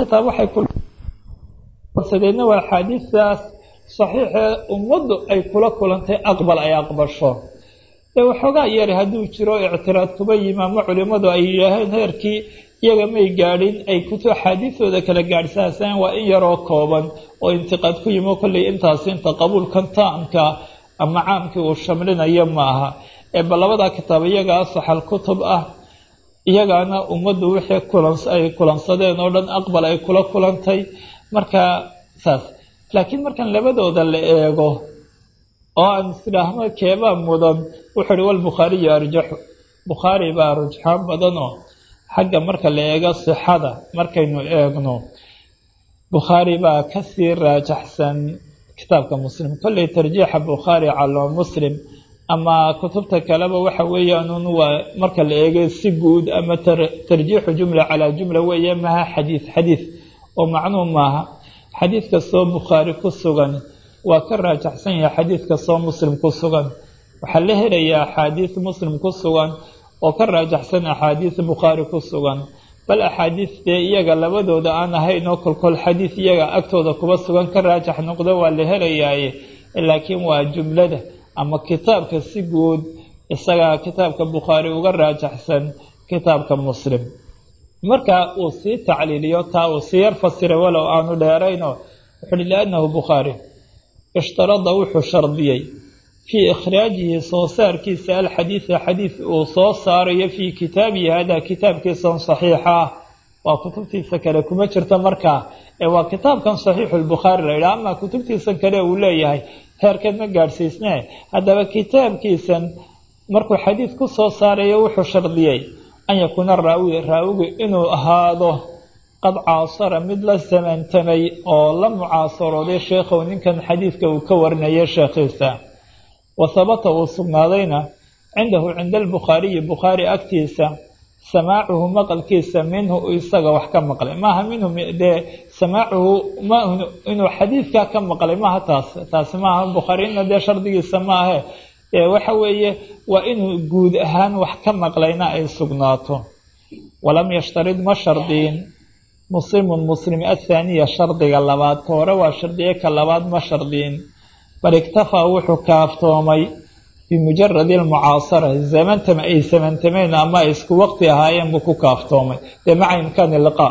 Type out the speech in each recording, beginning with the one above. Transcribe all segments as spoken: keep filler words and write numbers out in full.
kitaab waxay kulsadeenna waa axaadiistaas saxiixee ummaddu ay kula kulantay aqbal ay aqbasho dee waxoogaa yari hadduu jiro ictiraad kuba yimi ama culimmadu ay yidhaaheen heerkii iyaga may gaadhin ay kutu axaadiistooda kala gaadhsaasaan waa in yaroo kooban oo intiqaad ku yimo kollay intaas inta qabuulkan taamka ama caamkii uu shamlinayo ma aha ee bal labadaa kitaab iyaga asaxal kutub ah iyagaana ummaddu wixii kulan ay kulansadeen oo dhan aqbal ay kula kulantay marka saas laakiin markan labadooda la eego oo aan isdhaahno keebaa mudan wuxuu ihi walbukhaariyu arjaxu bukhaari baa rujxaan badan oo xagga marka la eego sixada markaynu eegno bukhaari baa kasii raajaxsan kitaabka muslim kolley tarjiixa bukhaari cala muslim ama kutubta kaleba waxa weeyaan waa marka la eego si guud ama tarjiixu jumla calaa jumla weeye maha xadiis xadiis oo macnuu maaha xadiis kastoo bukhaari ku sugan waa ka raajaxsan yahay xadiis kastoo muslim ku sugan waxaa la helayaa axaadiis muslim ku sugan oo ka raajaxsan axaadiis bukhaari ku sugan bal axaadiis dee iyaga labadooda aan ahayn oo kolkol xadiis iyaga agtooda kuba sugan ka raajax noqdo waa la helayaaye laakiin waa jumlada ama kitaabka si guud isagaa kitaabka bukhaari uga raajaxsan kitaabka muslim marka uu sii tacliiliyo taa uu sii yar fasiray walow aanu dheerayno wuxuu hi liannahu bukhaari ishtarada wuxuu shardiyey fii ikhraajihi soo saarkiisa alxadiida xadiid uu soo saarayo fii kitaabihi hada kitaabkiisan saxiixa ah waa kutubtiisa kale kuma jirta markaa ee waa kitaabkan saxiixu lbukhaari la yidhaha ama kutubtiisan kale uu leeyahay heerkeed ma gaadhsiisnee haddaba kitaabkiisan markuu xadiid ku soo saarayo wuxuu shardiyey an yakuuna raawi raawigu inuu ahaado qad caasara mid la samantamay oo la mucaasarooday sheekhow ninkan xadiidka uu ka warinaya sheekhiisa wa habata uu sugnaadayna cindahu cinda albukhaariyi bukhaari agtiisa samaacuhu maqalkiisa minhu isaga wax ka maqlay maaha minhu dee samaacuhu ma inuu xadiidkaa ka maqlay maaha taas taasi maaha bukhaarina dee shardigiisa ma ahe waxa weeye waa inuu guud ahaan wax ka maqlayna ay sugnaato walam yashtarid ma shardiin muslimun muslim athaaniya shardiga labaad ka hore waa shardiye ka labaad ma shardiin bal iktafaa wuxuu kaaftoomay bimujaradi almucaasara zamantama ay samantameen ama ay isku waqti ahaayeen buu ku kaaftoomay dee maca imkaani liqaa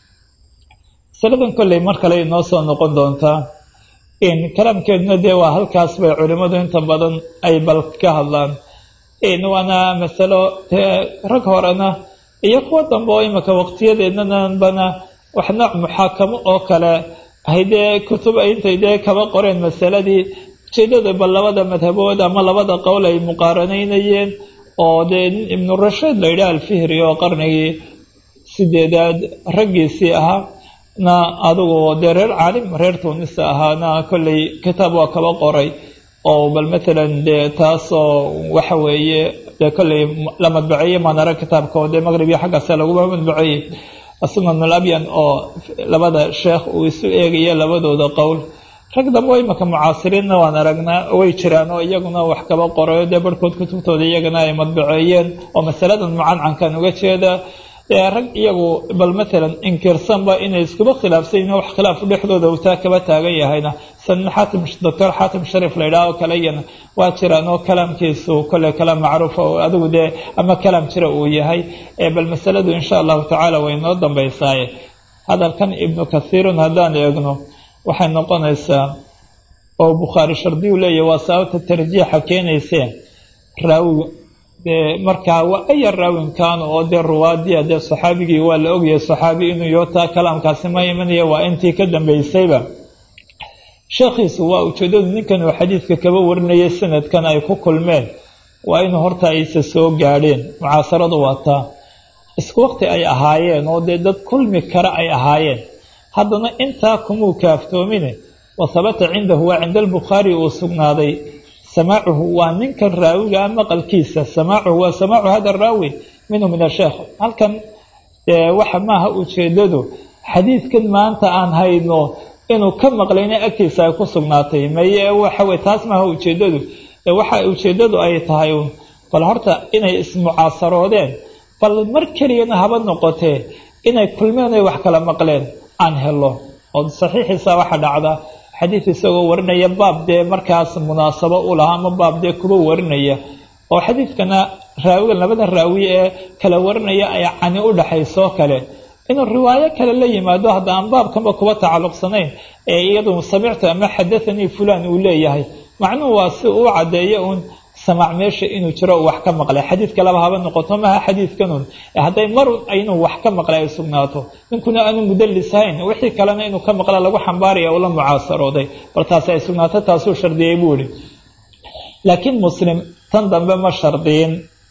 masaladan kolley mar kale inoo soo noqon doontaa in kalaamkeeduna dee waa halkaas bay culimmadu inta badan ay bal ka hadlaan waana masalo dee rag horena iyo kuwa dambe oo imika waqtiyadeednanbana wax nooc muxaakamo oo kale haydee kutub ay intay dee kaba qoreen masaladii ujeedada bal labada madhabood ama labada qowl ay muqaaranaynayeen oo dee ibnu rashiid la yidhaha alfihri oo qarnigii sideedaad raggiisii ahaa na adugu dee reer caalim reer tuunisa ahaana kolley kitaab waa kaba qoray oo bal matalan dee taasoo waxa weeye dee kolley la madbaceeyey maanara kitaabka oo dee maqribiya xaggaase laguma madbaceeyey sunan alabyan oo labada sheekh uu isu eegaya labadooda qowl rag dambe oo imaka mucaasiriinna waan aragnaa way jiraan oo iyaguna wax kaba qorayo dee barhkood kutubtooda iyagana ay madbaceeyeen oo masaladan mucancankan uga jeeda rag iyagu bal matalan inkirsanba inay iskuba khilaafsan yihiin wax khilaaf dhexdooda uu taa kaba taagan yahayna sanin xaatim doctor xaatim sharif la yidhaha oo kale iyana waa jiraan oo kalaamkiisu kolley kalaam macruufa oo adigu dee ama kalaam jira uu yahay bal masaladu insha allahu tacaala way noo dambaysaaye hadalkan ibnu kathiirun haddaan eegno waxay noqonaysaa oo bukhaari shardiyu leeyahy waa sababta tarjiixa keenaysee raawigu dee markaa waa aya raawinkaanu oo dee ruwaadiya dee saxaabigii waa la ogyahay saxaabi inuu yootaa kalaamkaasi ma imanaya waa intii ka dambaysayba sheekhiisu waa ujeedadu ninkan uu xadiidka kaba warinayay sanadkan ay ku kulmeen waa inuu horta aysa soo gaadheen mucaasaradu waa taa isku waqti ay ahaayeen oo dee dad kulmi kara ay ahaayeen haddana intaa kumuu kaaftoomine wa habata cindahu waa cinda albukhaari uu sugnaaday samaacuhu waa ninkan raawiga maqalkiisa samaacuhu waa samaacu hada raawi minhu min asheekh halkan waxa maaha ujeedadu xadiidkan maanta aan hayno inuu ka maqlayna agtiisa ay ku sugnaatay maye waxa wey taas maaha ujeedadu waxa ujeedadu ay tahay bal horta inay ismucaasaroodeen bal mar keliyana haba noqotee inay kulmeen ay wax kala maqleen aan helo oo saxiixiisa waxa dhacda xadiid isagoo warinaya baab dee markaas munaasabo u lahaa ama baab dee kuba warinaya oo xadiidkana raawiga labada raawi ee kala warinaya ay cani u dhaxayso kale inuu riwaayo kale la yimaado hadda aan baabkanba kuba tacalluqsanayn ee iyadu samictu ama xadathanii fulan uu leeyahay macnuhu waa si uu cadeeyo uun samac meesha inuu jiro wax ka maqlay xadiidka laba haba noqoto maaha xadiidkanun hadday marun inuu wax ka maqlay ay sugnaato ninkuna aanu mudallisahayn wixii kalena inuu ka maqla lagu xambaaraya oo la mucaasarooday bal taasi ay sugnaato taasuu shardiyey buu ihi laakiin muslim tan dambe ma shardiyin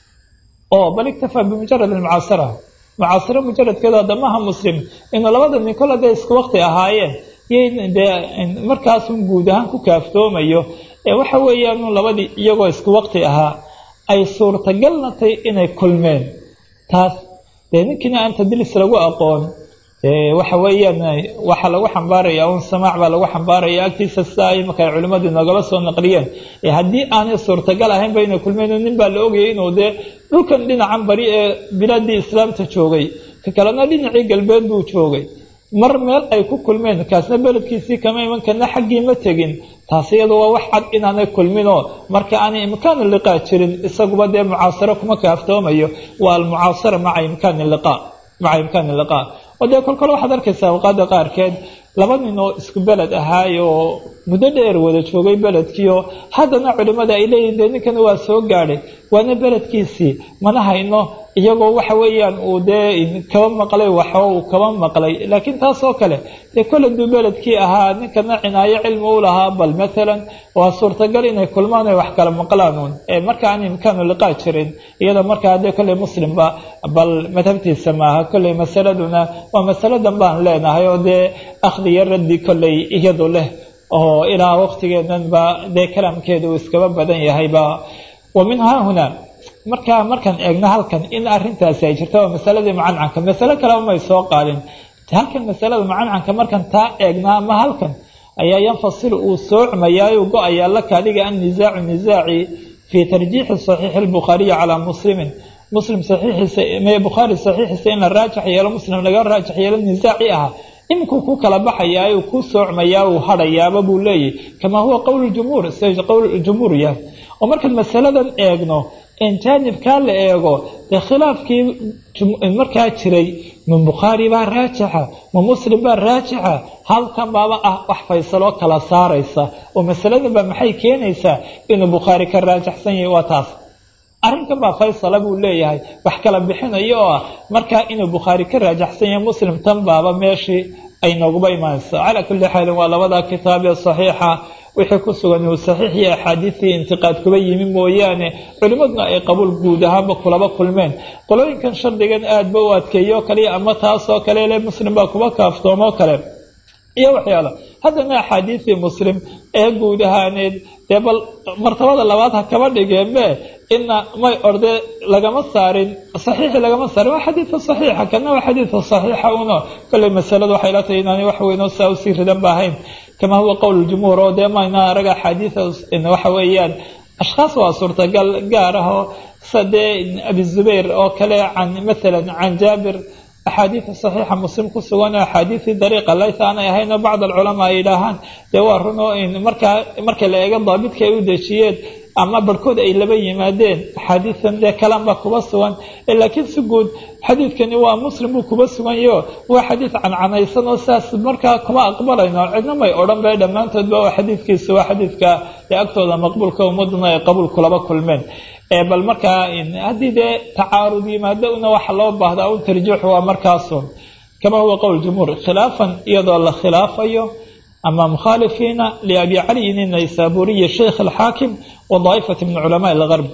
oo bal iktafaa bimujarad almucaasara mucaasaro mujaradkeeda damaha muslim inuu labada nin kol hadday isku waqti ahaayeen dee markaasun guud ahaan ku kaaftoomayo ee waxa weeyaan labadii iyagoo isku waqti ahaa ay suurtagalnatay inay kulmeen taas dee ninkiina aan tadliis lagu aqoon waxa weeyaan waxa lagu xambaaraya un samaac baa lagu xambaaraya agtiisa sida ay markay culimmadu nagala soo naqliyeen ee haddii aanay suurtagal ahayn ba inay kulmeen nin baa la ogayay inuu dee dhulkan dhinacan bari ee bilaadii islaamta joogay ka kalena dhinacii galbeed buu joogay mar meel ay ku kulmeen kaasna beledkiisii kama iman kana xaggii ma tegin taas iyadu waa wax cad inaanay kulminoo marka aanay imkaanu liqaa jirin isaguba dee mucaasaro kuma kaaftoomayo waa almucaasara maca imkaani liqaa maca imkaani liqaa oo dee kol kole waxaad arkaysaa awqaada qaarkeed laba nin oo isku beled ahaay oo muddo dheer wada joogay beledkiioo haddana culimmada ay leeyihin dee ninkana waa soo gaadhay waana beledkiisii mana hayno iyagoo waxa weeyaan uu dee kaba maqlay waxo uu kaba maqlay laakiin taas oo kale dee kole duu beledkii ahaa ninkana cinaayo cilmi u lahaa bal maalan waa suurtagal inay kulmaan ay wax kala maqlaanuun ee marka aan imkaanu liqaa jirin iyada markaa dee kolley muslimba bal madhabtiisa maaha kolley masaladuna waa masaladan baan leenahay oo dee akhdi iyo raddi kolley iyadu leh oo ilaa waqtigeenanba dee kalaamkeeda uu iskaba badan yahayba wa min haa huna markaa markaan eegno halkan in arrintaasi ay jirto waa masaladii mucancanka masalo kaleba may soo qaadin halkan masalada mucancanka markaan taa eegnaa ama halkan ayaa yanfasilu uu soocmayaa uu go-ayaa laka adiga annizaacu nizaaci fii tarjiixi saxiixi albukhaariyi calaa muslimin muslim saxiixiisa mee bukhaari saxiixiisa in la raajix yeelo muslim laga raajix yeelo nizaaci aha imikuu ku kala baxayaa uu ku soocmayaa uu hadhayaaba buu leeyahy kamaa huwa qowl jumhuur sida qowl jumhuur yahay oo markaan masaladan eegno in jaanibkaa la eego dee khilaafkii markaa jiray ma bukhaari baa raajixa ma muslim baa raajixa halkan baaba ah wax faysaloo kala saaraysa oo masaladan baa maxay keenaysaa inuu bukhaari ka raajixsan yahay waa taas arrinkan baa faysala buu leeyahay wax kala bixinayo oo ah markaa inuu bukhaari ka raajaxsan yahay muslim tan baaba meeshii ay nooguba imaanaysa calaa kulli xaalin waa labada kitaab ee saxiixa wixii ku sugan uu saxiix iyo axaadiistii intiqaad kuba yimi mooyaane culimmaduna ay qabuul guud ahaanba kulaba kulmeen qolooyinkan shardigan aad ba u adkeeyo kaliya ama taasoo kale le muslim baa kuba kaaftoomoo kale iyo waxyaala haddana axaadiistii muslim ee guud ahaaneed dee bal martabada labaad ha kaba dhigeenbe ina may orde lagama saarin saxiixi lagama saarin waa xadiidka saxiixa kana waa xadiidka saxiixa uno kolley masaladu waxay la tahay inaanay wax weyn oo saa usii ridan ba ahayn كما هو قول الجمهور ودي ما نرجع حديث إنه وحويان أشخاص وصورة جاره صدى أبي الزبير أو كلا عن مثلا عن جابر أحاديث صحيحة مسلم كسوانا أحاديث طريقة ليس أنا هنا بعض العلماء إلهان دوارنا إن مركا مركا لا يقضى ضابط كيودشيات أما بركود أي لبي مادين حديثا ده كلام بكبسوان إلا كن سجود حديث كان هو مسلم بكبسوان يو هو حديث عن عنيسان وساس مركا كما أقبلنا عندنا ما يقولون بعد ما أنت تبوا حديث كيس وحديث كا لأكتر مقبول كومدنا يقبل كل بكل من بل مركا إن هذه ده تعارضي ما دون وحلا بعض أو ترجح هو مركاسون كما هو قول الجمهور خلافا يضل خلاف أيه أما مخالفين لأبي علي النيسابوري الشيخ الحاكم وضائفة من علماء الغرب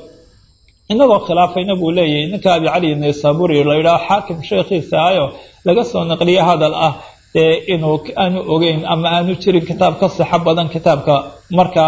إنه خلافين أبو لي إنك أبي علي النيسابوري لا حاكم شيخي سايو لقصوا نقلية هذا الأه إنه أنا أجين أما أنا أشتري كتاب قصة حبضا كتاب كمركا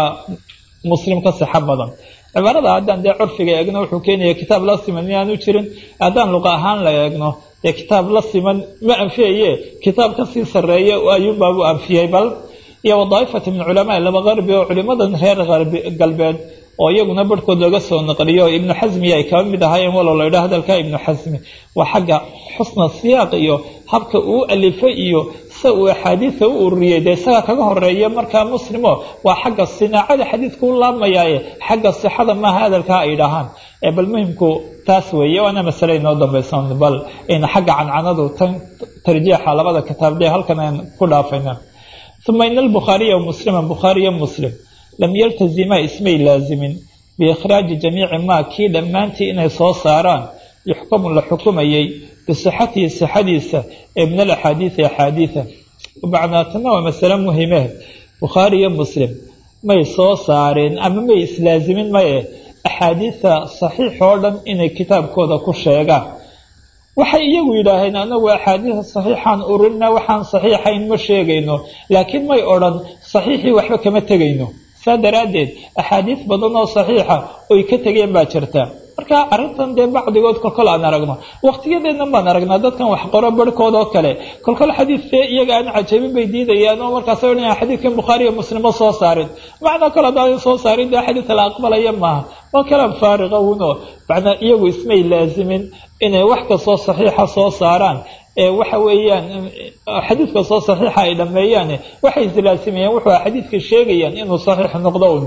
مسلم قصة حبضا عبارة هذا عند عرفي يجنو حكيني كتاب لا سمني أنا أشتري هذا لقى هان لا يجنو كتاب لا سمن ما أنفيه كتاب قصة سرية وأيوب أبو أنفيه بل يا وظائفة من علماء الغرب وعلماء غير غرب قلبين ويجونا بركود لقصه نقليه ابن حزم يا كمان بدهاي ولا لا هذا الكا ابن حزم وحق حسن السياق إيوه حبك أو ألف إيوه se uu axaadiida u ururiyey dee isagaa kaga horeeya markaa muslimo waa xagga sinaacada xadiidka u laamayaaye xagga sixada maaha hadalkaa ay dhahaan bal muhimku taas weeye waana masale inoo dambaysan bal xagga cancanadu tan tarjiixa labada kitaab dee halkan aan ku dhaafayna uma ina albukhaariya muslima bukhaariya muslim lam yaltazima ismay laazimin biikhraaji jamiici maa kii dhammaantii inay soo saaraan yuxkamu la xukumayay bisixatihi sixadiisa ee min alaxaadiidi axaadiida macnaatana waa masale muhime bukhaari iyo muslim may soo saareen ama may islaazimin maye axaadiida saxiix oo dhan inay kitaabkooda ku sheegaan waxay iyagu yidhaaheen anagu axaadiida saxiixaan ururina waxaan saxiixayn ma sheegayno laakiin may odhan saxiixii waxba kama tegayno saa daraaddeed axaadiid badan oo saxiixa oy ka tegeen baa jirta marka arrintan dee bacdigood kolkol aan aragno waqtiyadeedna baan aragnaa dadkan wax qoro barhkood oo kale kolkol xadiidkee iyaga aan cajabin bay diidayaan oo markaas odhanayaan xadiidkan bukhaari iyo muslim ma soo saarin macnaa kale haddaan soo saarin dee xadiidka la aqbalaya maaha waa kalaan faariqa uno macnaa iyagu ismay laazimin inay wax kastoo saxiixa soo saaraan ee waxa weeyaan xadiidka soo saxiixa ay dhameeyaan waxay islaazimayaan wuxuu xadiidka sheegayaan inuu saxiix noqdo un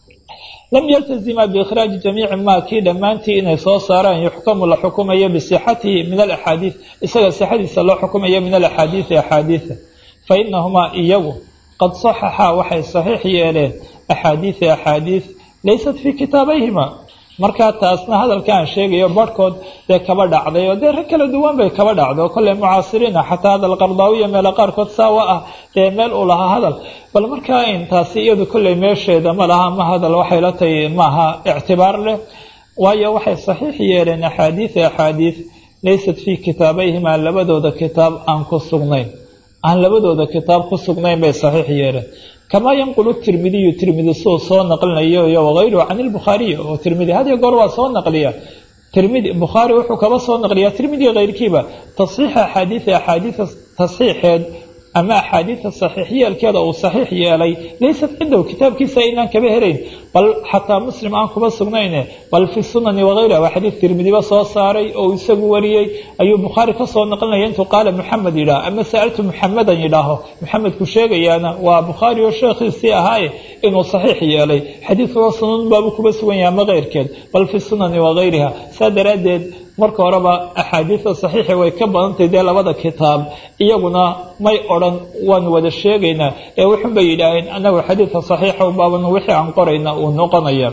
lam yaltazima biikhraaji jamiici maa kii dhammaantii inay soo saaraan yuxkamu la xukumayo bisixatihi min alaxaadiid isaga sixadiisa loo xukumayo min alaxaadiidi axaadiida fa inahumaa iyagu qad saxaxaa waxay saxiix yeeleen axaadiida axaadiid laysat fii kitaabayhima markaa taasna hadalka aan sheegayo barhkood dee kaba dhacday oo dee rag kala duwan bay kaba dhacday oo kolley mucaasiriina xataa hadal qardaawiya meelo qaarkood saawa ah dee meel uu lahaa hadal bal markaa intaasi iyadu kolley meesheeda ma laha ma hadal waxay la tahay maaha ictibaar leh waayo waxay saxiix yeeleen axaadiida axaadiid laysat fii kitaabayhima labadooda kitaab aan ku sugnayn aan labadooda kitaab ku sugnayn bay saxiix yeeleen kamaa yanqulu tirmidiyu tirmidi suu soo naqlinayo iyo wagayruhu can ilbukhaariyi oo tirmidi had iyo goor waa soo naqliya tirmidi bukhaari wuxuu kaba soo naqliyaa tirmidiga kayrkiiba tasxiixa axaadiida axaadiida tasxiixeed ama axaadiida saxiix yeelkeeda uu saxiix yeelay laysat cindahu kitaabkiisa inaan kaba helayn bal xataa muslim aan kuba sugnayne bal fi sunani wagayriha waa xadiid tirmidiba soo saaray oo isagu wariyey ayuu bukhaari ka soo naqlinaya intuu qaala maxamed yidhaah ama sa'altu muxamedan yidhaaho maxamedku sheegayaana waa bukhaari oo sheekhiisii ahaaye inuu saxiix yeelay xadiidkua sunan baabu kuba sugan yahay ama keyrkeed bal fi sunani wagayriha saa daraaddeed marka horeba axaadiida saxiixa way ka badantay dee labada kitaab iyaguna may odhan waan wada sheegaynaa ee wuxun bay yidhaaheen anagu xadiidka saxiixa ubaaban wixii aan qorayna uu noqonaya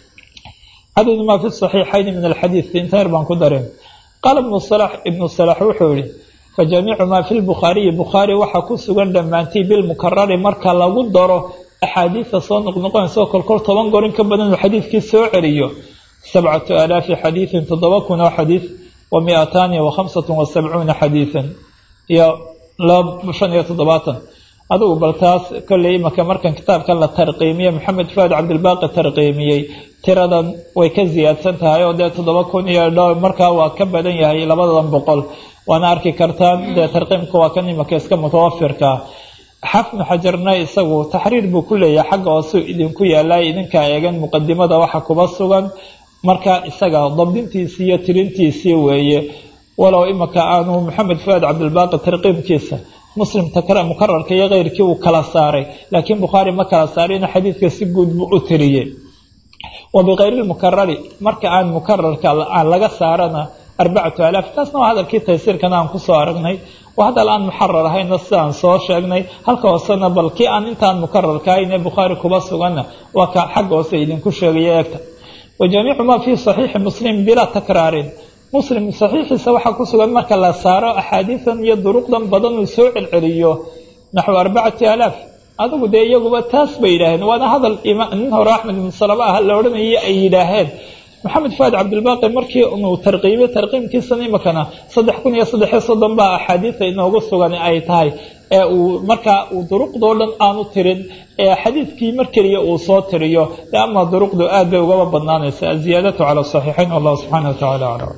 cadadu maa fi saxiixayni min alxadiid intaer baan ku darin qaala ibnu salax ibnu salax wuxuu yihi fa jamiicu maa fi lbukhaariyi bukhaari waxaa ku sugan dhammaantii bilmukarari marka lagu daro axaadiidta soo noqnoqonaysa oo kolkol toban goor in ka badan uu xadiidkii soo celiyo sabcatu alaafi xadiidin toddoba kun oo xadiid wa miataani wa khamsatu wa sabcuuna xadiidan iyo shan iyo toddobaatan adigu bal taas kolley imaka markan kitaabkan la tarqiimiyey maxamed fuaad cabdilbaaqi tarqiimiyey tiradan way ka ziyaadsan tahay oo dee toddoba kun iyo dho markaa waa ka badan yahay labadan boqol waana arki kartaan dee tarqiimka waa kan imaka iska mutawafirkaa xafnu xajarna isagu taxriir buu ku leeyahay xagga hoosuu idinku yaalay idinkaa eegan muqadimada waxa kuba sugan marka isaga dabdintiisii iyo tirintiisii weeye walow imaka aanu maxamed fuaad cabdilbaaqi tarqiimkiisa muslim takra mukararka iyo keyrkii uu kala saaray laakiin bukhaari ma kala saarina xadiidka si guud buu u tiriyey wa bikayri lmukarari marka aan mukararka aan laga saarana arbacatu alaaf taasna waa hadalkii taysiirkana aan kusoo aragnay waa hadal aan muxarar ahayna sidaan soo sheegnay halka hoosena bal kii aan intaan mukararka ahayn ee bukhaari kuba suganna waa ka xagga hoose idinku sheegaya eegta wa jamiicu maa fii saxiixi muslim bilaa takraarin muslim saxiixiisa waxaa ku sugan marka la saaro axaadiidan iyo duruqdan badan uu soo celceliyo naxwu arbacati alaaf adigu dee iyaguba taas bay yidhaaheen waana hadal nin hore axmed ibn salama ah la odhanayay ay yidhaaheen maxamed fuaad cabdilbaaqi markii uu tarqiimiyey tarqiimkiisan imakana saddex kun iyo saddexiyo soddon baa axaadiida inoogu sugan ay tahay ee uu markaa uu duruqdoo dhan aanu tirin ee xadiidkii mar keliya uu soo tiriyo e ama duruqdu aad bay ugaba badnaanaysa aziyaadatu cala saxiixayn wallahu subxaana wa tacala aclam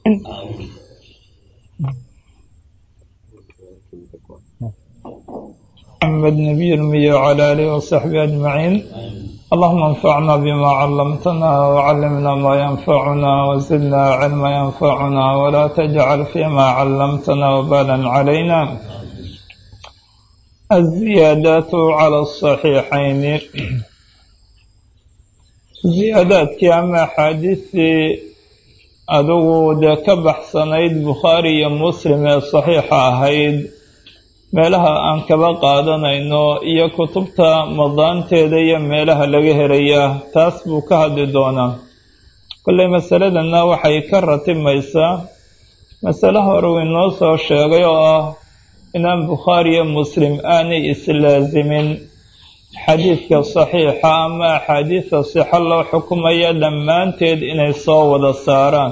محمد نبي المي وعلى آله وصحبه أجمعين. اللهم انفعنا بما علمتنا وعلمنا ما ينفعنا وزدنا علما ينفعنا ولا تجعل فيما علمتنا وبالا علينا. الزيادات على الصحيحين. زيادات كما حديث أدو ذاك بحسنيد بخاري مسلم الصحيح هيد meelaha aan kaba qaadanayno iyo kutubta madaanteeda iyo meelaha laga helayaa taas buu ka hadli doonaa. kolley masaladana waxay ka ratimaysaa masale hore uu inoo soo sheegay oo ah inaan bukhaari iyo muslim aanay islaazimin xadiidka saxiixa ama axaadiista sixa loo xukumaya dhammaanteed inay soo wada saaraan,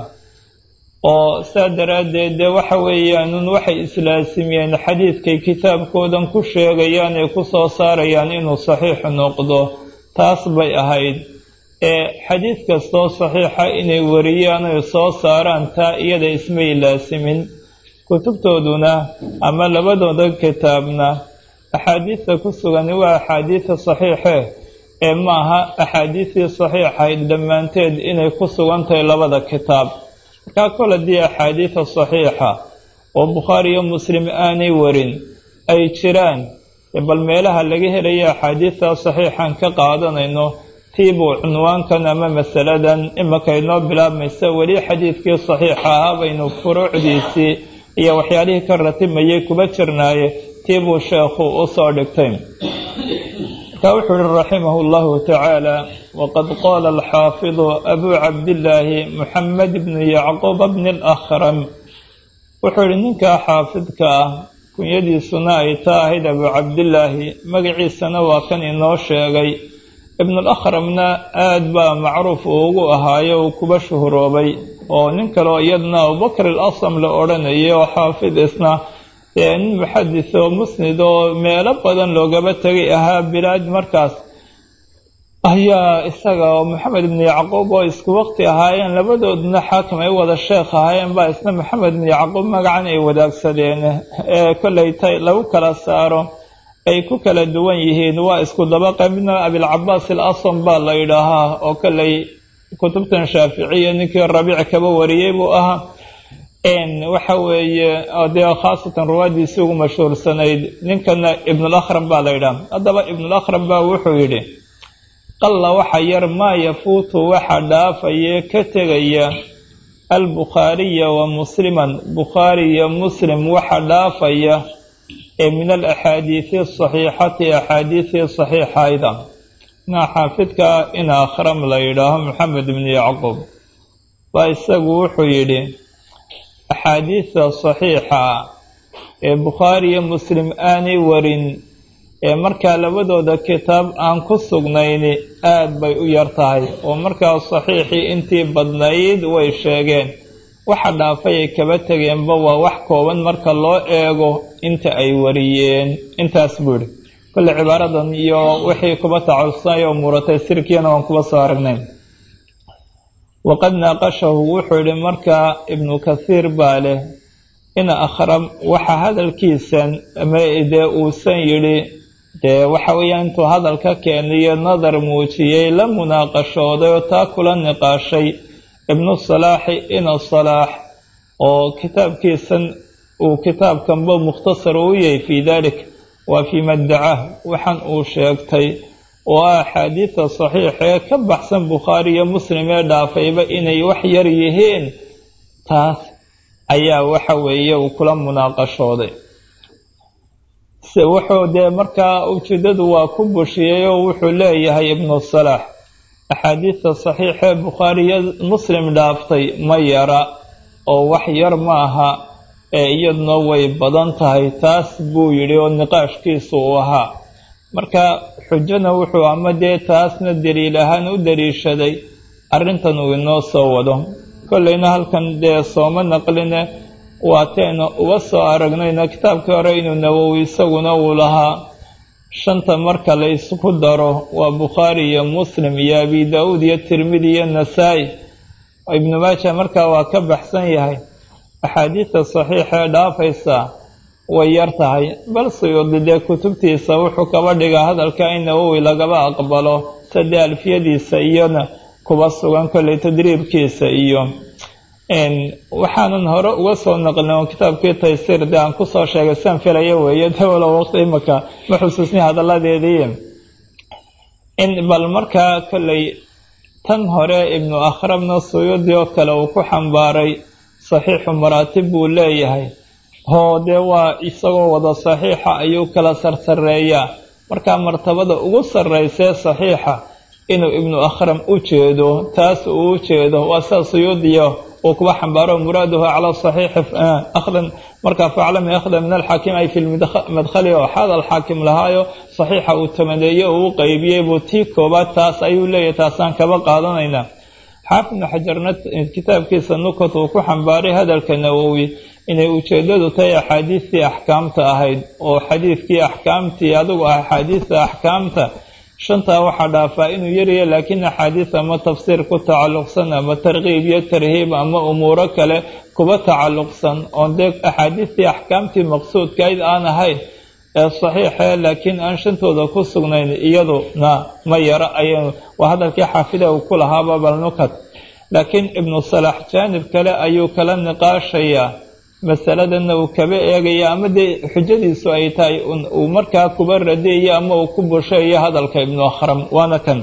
oo saa daraaddeed dee waxa weeyaan waxay islaasimiyeen xadiidkay kitaabkoodan ku sheegayaan ee ku soo saarayaan inuu saxiix noqdo. taas bay ahayd ee xadiid kastoo saxiixa inay wariyaan oy soo saaraan taa iyada ismay laasimin. kutubtooduna ama labadooda kitaabna axaadiista ku sugani waa axaadiista saxiixe ee maaha axaadiistii saxiixayd dhammaanteed inay ku sugan tahay labada kitaab. markaa kol haddii axaadiida saxiixa oo bukhaari iyo muslim aanay warin ay jiraan, bal meelaha laga helaya axaadiidta saxiixan ka qaadanayno tiibuu cunwaankan ama masaladan imaka inoo bilaabmaysa. weli xadiidkii saxiixa ahaa baynu furuucdiisii iyo waxyaalihii ka ratimayay kuba jirnaaye tiibuu sheekhu u soo dhigtay. markaa wuxuu yihi raximah اllahu tacaala waqad qaala alxaafidu abu cabdillaahi muxamed bnu yacquub bni اlakhram. wuxuu yihi ninkaa xaafidka ah kunyadiisuna ay taa ahayd abu cabdillaahi, magaciisana waa kan inoo sheegay. ibnulakhramna aad baa macruuf uu ugu ahaayo uu kuba shuhuroobay, oo nin kaleo iyadna abubakr alasam la odhanayay oo xaafid isna nin muxadis oo musnid oo meelo badan loogaba tegay ahaa bilaad markaas ayaa isaga oo maxamed ibnu yacquub oo isku waqti ahaayeen, labadoodna xaakim ay wada sheekh ahaayeen baa isna maxamed ibnu yacquub magacan ay wadaagsadeen. ee kollay tay lagu kala saaro ay ku kala duwan yihiin waa isku dabaqa. midna abilcabaas alasam baa la yidhaahaa oo kollay kutubtan shaaficiya ninkii rabiic kaba wariyey buu ahaa. waxa weeye dee khaasatan ruwaadiisii ugu mashhuursanayd. ninkana ibnulakhram baa la yidhaha. haddaba ibnulakhram baa wuxuu yidhi qalla waxa yar maa yafuutu waxa dhaafaya ka tegaya albukhaariya wa musliman, bukhaari iyo muslim waxa dhaafaya ee min alaxaadiisi asaxiixati axaadiisii saxiixayda. naa xaafidka in akhram la yidhaaho maxamed ibnu yacquub baa isagu wuxuu yidhi axaadiista saxiixa ee bukhaari iyo muslim aanay warin ee markaa labadooda kitaab aan ku sugnayni aad bay u yar tahay, oo markaa saxiixii intii badnayd way sheegeen, waxa dhaafay ay kaba tegeenba waa wax kooban marka loo eego inta ay wariyeen. intaas buu yidhi. kolle cibaaradan iyo wixii kuba tacalsanay oo muuratay sirkiyana waan kuba soo aragnay. waqad naaqashahu wuxuu yidhi markaa ibnu kathiir baa leh ina akhram waxa hadalkiisan dee uusan yidhi dee waxa weeyaan intuu hadalka keeniyo nadar muujiyey la munaaqashooday oo taa kula niqaashay ibnu salaaxi ina salaax oo kitaabkiisan uu kitaabkanba mukhtasar u yahay fii dalik waa fii maddacaah waxaan uu sheegtay oo ah axaadiista saxiixa ee ka baxsan bukhaari iyo muslim ee dhaafayba inay wax yar yihiin. taas ayaa waxa weeye uu kula munaaqashooday. se wuxuu dee markaa ujeedadu waa ku bushiyey oo wuxuu leeyahay ibnu salaax axaadiista saxiixa ee bukhaari iyo muslim dhaaftay ma yara oo wax yar ma aha ee iyaduna way badan tahay. taas buu yidhi oo niqaashkiisu uu ahaa. marka xujana wuxuu ama dee taasna daliil ahaan u daliishaday arrintan uu inoo soo wado. kollayna halkan dee sooma naqline waataynu uga soo aragnayna kitaabkii hore inuu nawowi isaguna uu lahaa shanta marka la isku daro waa bukhaari iyo muslim iyo abi daa'uud iyo tirmidi iyo nasaa-i. ibnu maaja markaa waa ka baxsan yahay. axaadiidta saxiixee dhaafaysa way yar tahay, bal Suyuudi dee kutubtiisa wuxuu kaba dhigaa hadalka in Nawowi lagaba aqbalo sadde alfiyadiisa iyona kuba sugan kolley tadriibkiisa iyo waxaanan hore uga soo naqlin oo kitaabkii taysiir dee aan kusoo sheegay san filaya weeye dawlo waqti imaka ma xusuusni hadalladeedii in bal markaa kolley tan hore ibnu akhrabna Suyuudi oo kale uu ku xambaaray saxiixu maraatib buu leeyahay hoo dee waa isagoo wada saxiixa ayuu kala sarsareeyaa markaa martabada ugu sarraysee saxiixa inuu ibnu akhram u jeedo taas uu u jeedo waa saa Suyuudiyo uu kuba xambaaro muraaduhu cala saxiixi akhdan markaa faclami akhda min alxaakim ay fi lmadkhali oo xaada alxaakim lahaayo saxiixa uu tamaneeyo uu u qaybiyey buu tii koobaad taas ayuu leeyahay taasaan kaba qaadanaynaa xaafid ibnu xajarna kitaabkiisa nukat uu ku xambaaray hadalka Nawowi inay ujeedadu tahay axaadiistii axkaamta ahayd oo xadiidkii axkaamtii adigu ah axaadiista axkaamta shantaa waxaa dhaafaa inuu yaryahay laakiin axaadiis ama tafsiir ku tacalluqsan ama tarkiib iyo tarhiib ama umuuro kale kuba tacalluqsan oon dee axaadiistii axkaamtii maqsuudkayd aan ahayn ee saxiixee laakiin aan shantooda ku sugnayn iyaduna ma yaro ayanu waa hadalkii xaafida uu ku lahaaba bal nukat laakiin ibnu salax jaanib kale ayuu kala niqaashayaa masaladanna uu kaba eegaya ama dee xujadiisu ay tahay uu markaa kuba radeeyo ama uu ku busheeyo hadalka ibnu akhram waana kan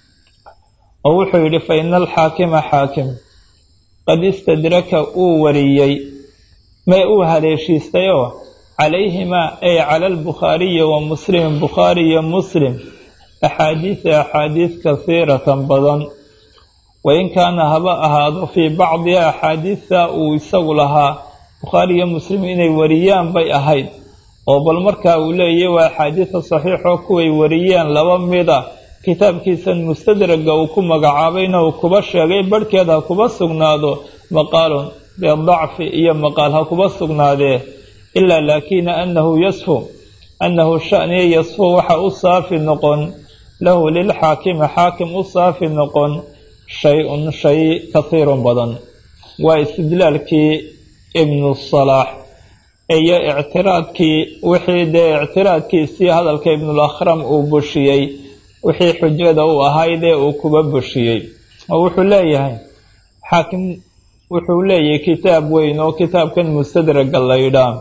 oo wuxuu yidhi fa ina alxaakima xaakim qad istadraka uu wariyey may uu haleeshiistayoo calayhimaa ay cala albukhaariyi wa muslim bukhaari iyo muslim axaadiisa axaadiis kasiiratan badan wain kaana haba ahaado fii bacdiha axaadiista uu isagu lahaa bukhaari iyo muslim inay wariyaan bay ahayd oo bal markaa uu leeyahy waa axaadiisa saxiixoo kuway wariyeen laba mida kitaabkiisan mustadraga uu ku magacaabayna uu kuba sheegay barhkeed ha kuba sugnaado maqaalun dee dacfi iyo maqaal ha kuba sugnaadee ilaa laakina annahu yasfu annahu sha'niya yasfu waxa u saafi noqon lahu lilxaakimi xaakim u saafi noqon shay-un shay kasiirun badan waa istidlaalkii ibnu salaax iyo ictiraadkii wixii dee ictiraadkiisii hadalka ibnulakhram uu bushiyey wixii xujada u ahaydee uu kuba bushiyey oo wuxuu leeyahay xaakim wuxuu leeyahay kitaab weyn oo kitaabkan mustadraga la yidhaah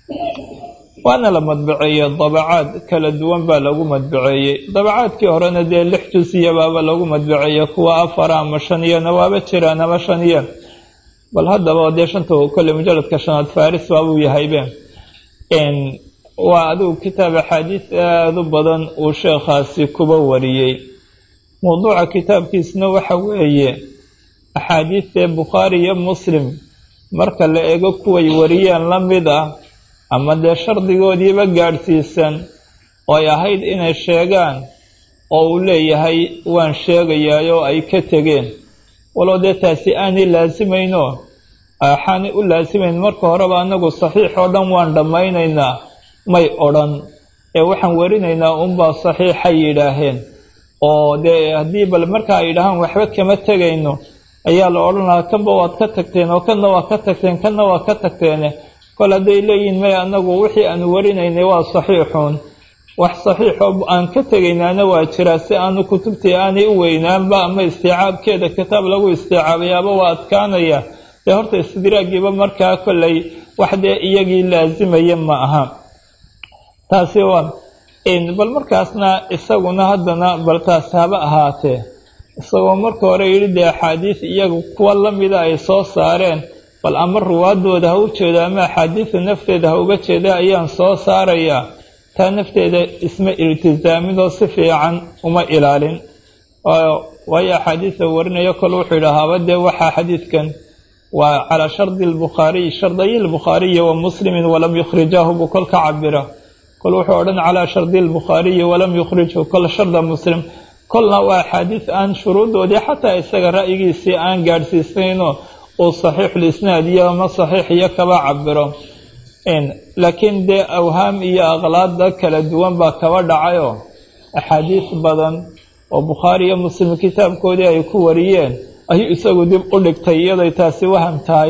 waana la madbaceeyey dabacaad kala duwan baa lagu madbaceeyey dabacaadkii horena dee lix jusiyabaaba lagu madbaceeyey kuwa afara ama shan iyona waaba jiraan ama shan iyo bal haddaba dee shanta kolley mujaladka shanaad faris baabuu yahaybe waa adigu kitaab axaadiis aada u badan uu sheekhaasi kuba wariyey mawduuca kitaabkiisna waxa weeye axaadiistee bukhaari iyo muslim marka la eego kuway wariyeen la mid ah ama dee shardigoodiiba gaadhsiisan oo ay ahayd inay sheegaan oo uu leeyahay waan sheegayaayoo ay ka tegeen walow dee taasi aanay laasimayno axaanay u laasimayn marka horeba annagu saxiix oo dhan waan dhammaynaynaa may odhan ee waxaan warinaynaa unbaa saxiixa yidhaaheen oo dee haddii bal marka ay yidhaahaan waxba kama tegayno ayaa la odhan lahaa kanba waad ka tagteen oo kanna waa ka tagteen kanna waa ka tagteene kol hadday leeyihin may annagu wixii aanu warinaynay waa saxiixuun wax saxiixoo aan ka tegaynaana waa jiraa si aanu kutubtii aanay u weynaanba ama istiicaabkeeda kitaab lagu istiicaabayaaba waa adkaanaya dee horta istidraagiiba markaa kolley wax dee iyagii laasimaya ma aha taasi waa bal markaasna isaguna haddana bal taas haba ahaatee isagoo marka hore yidhi dee axaadiis iyagu kuwa la mida ay soo saareen bal ama ruwaadooda ha u jeeda ama axaadiista nafteeda ha uga jeeda ayaan soo saarayaa taa nafteeda isma iltizaaminoo si fiican uma ilaalin waayo axaadiista warinayo kol wuxuu yidhahaaba dee waxaa xadiidkan waa calaa shardi albukhaariy shardayi albukhaariyi wa muslimin walam yukhrijaahu buu kol ka cabira kol wuxuu odhan calaa shardi albukhaariyi walam yukhrijhu kol sharda muslim kolna waa axaadiis aan shuruudoodii xataa isaga ra'yigiisii aan gaadhsiisnayno uu saxiixulisnaad iyo ama saxiix iyo kaba cabiro laakiin dee awhaam iyo aqlaada kala duwan baa kaba dhacayoo axaadiis badan oo bukhaari iyo muslim kitaabkoodii ay ku wariyeen ayuu isagu dib u dhigtay iyaday taasi waham tahay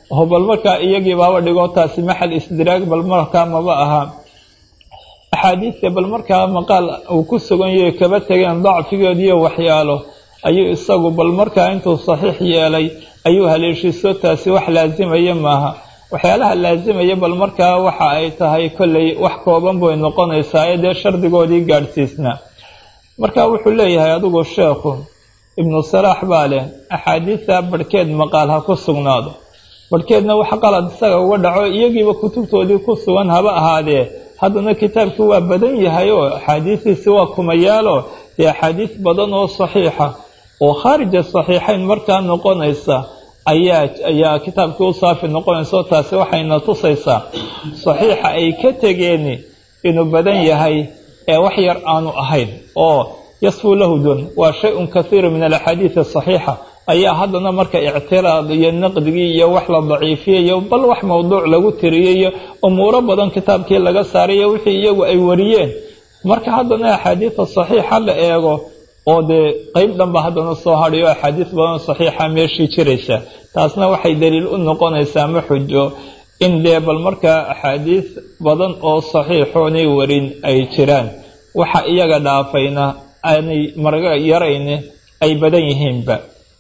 oo bal markaa iyagii baaba dhigo taasi maxal isdiraag bal markaa maba aha axaadiista bal markaa maqaal uu ku sugan yahay kaba tageen dacfigeed iyo waxyaalo ayuu isagu bal markaa intuu saxiix yeelay ayuu haleeshiiso taasi wax laazimaya maaha waxyaalaha laazimaya bal markaa waxa ay tahay kolley wax kooban bay noqonaysaa ee dee shardigoodii gaadhsiisnaa marka wuxuu leeyahay adigu sheekhu ibnu salaax baa leh axaadiista barhkeed maqaal ha ku sugnaado barhkeedna wax qalad isaga uga dhaco iyagiiba kutubtoodii ku sugan haba ahaadee haddana kitaabkii waa badan yahay oo axaadiistiisi waa kumayaalo dee axaadiis badan oo saxiixa oo khaarija saxiixayn markaa noqonaysa ayaa ayaa kitaabkii u saafi noqonaysa oo taasi waxayna tusaysaa saxiixa ay ka tegeeni inuu badan yahay ee wax yar aanu ahayn oo yasfu lahu dun waa shay-un kathiiru min alaxaadiis asaxiixa ayaa haddana marka ictiraad iyo naqdigii iyo wax la daciifiyayo bal wax mawduuc lagu tiriyayo umuuro badan kitaabkii laga saarayo wixii iyagu ay wariyeen marka haddana axaadiista saxiixa la eego oo dee qeyb dhanba haddana soo hadhayo axaadiis badan saxiixa meeshii jiraysa taasna waxay daliil u noqonaysaa ma xujo in dee bal markaa axaadiis badan oo saxiixoonay warin ay jiraan waxa iyaga dhaafayna aanay marga yarayne ay badan yihiinba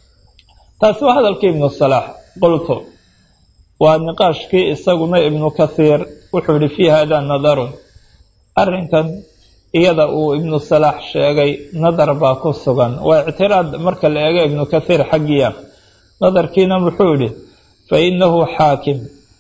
taasi waa hadalkii ibnu salaax qultu waa niqaashkii isaguna ibnu kathiir wuxuu yihi fii hada nadarun arrinkan iyada uu ibnu salaax sheegay nadar baa ku sugan waa ictiraad marka la eego ibnu kathiir xaggiya nadarkiina wuxuu yihi fa innahu xaakim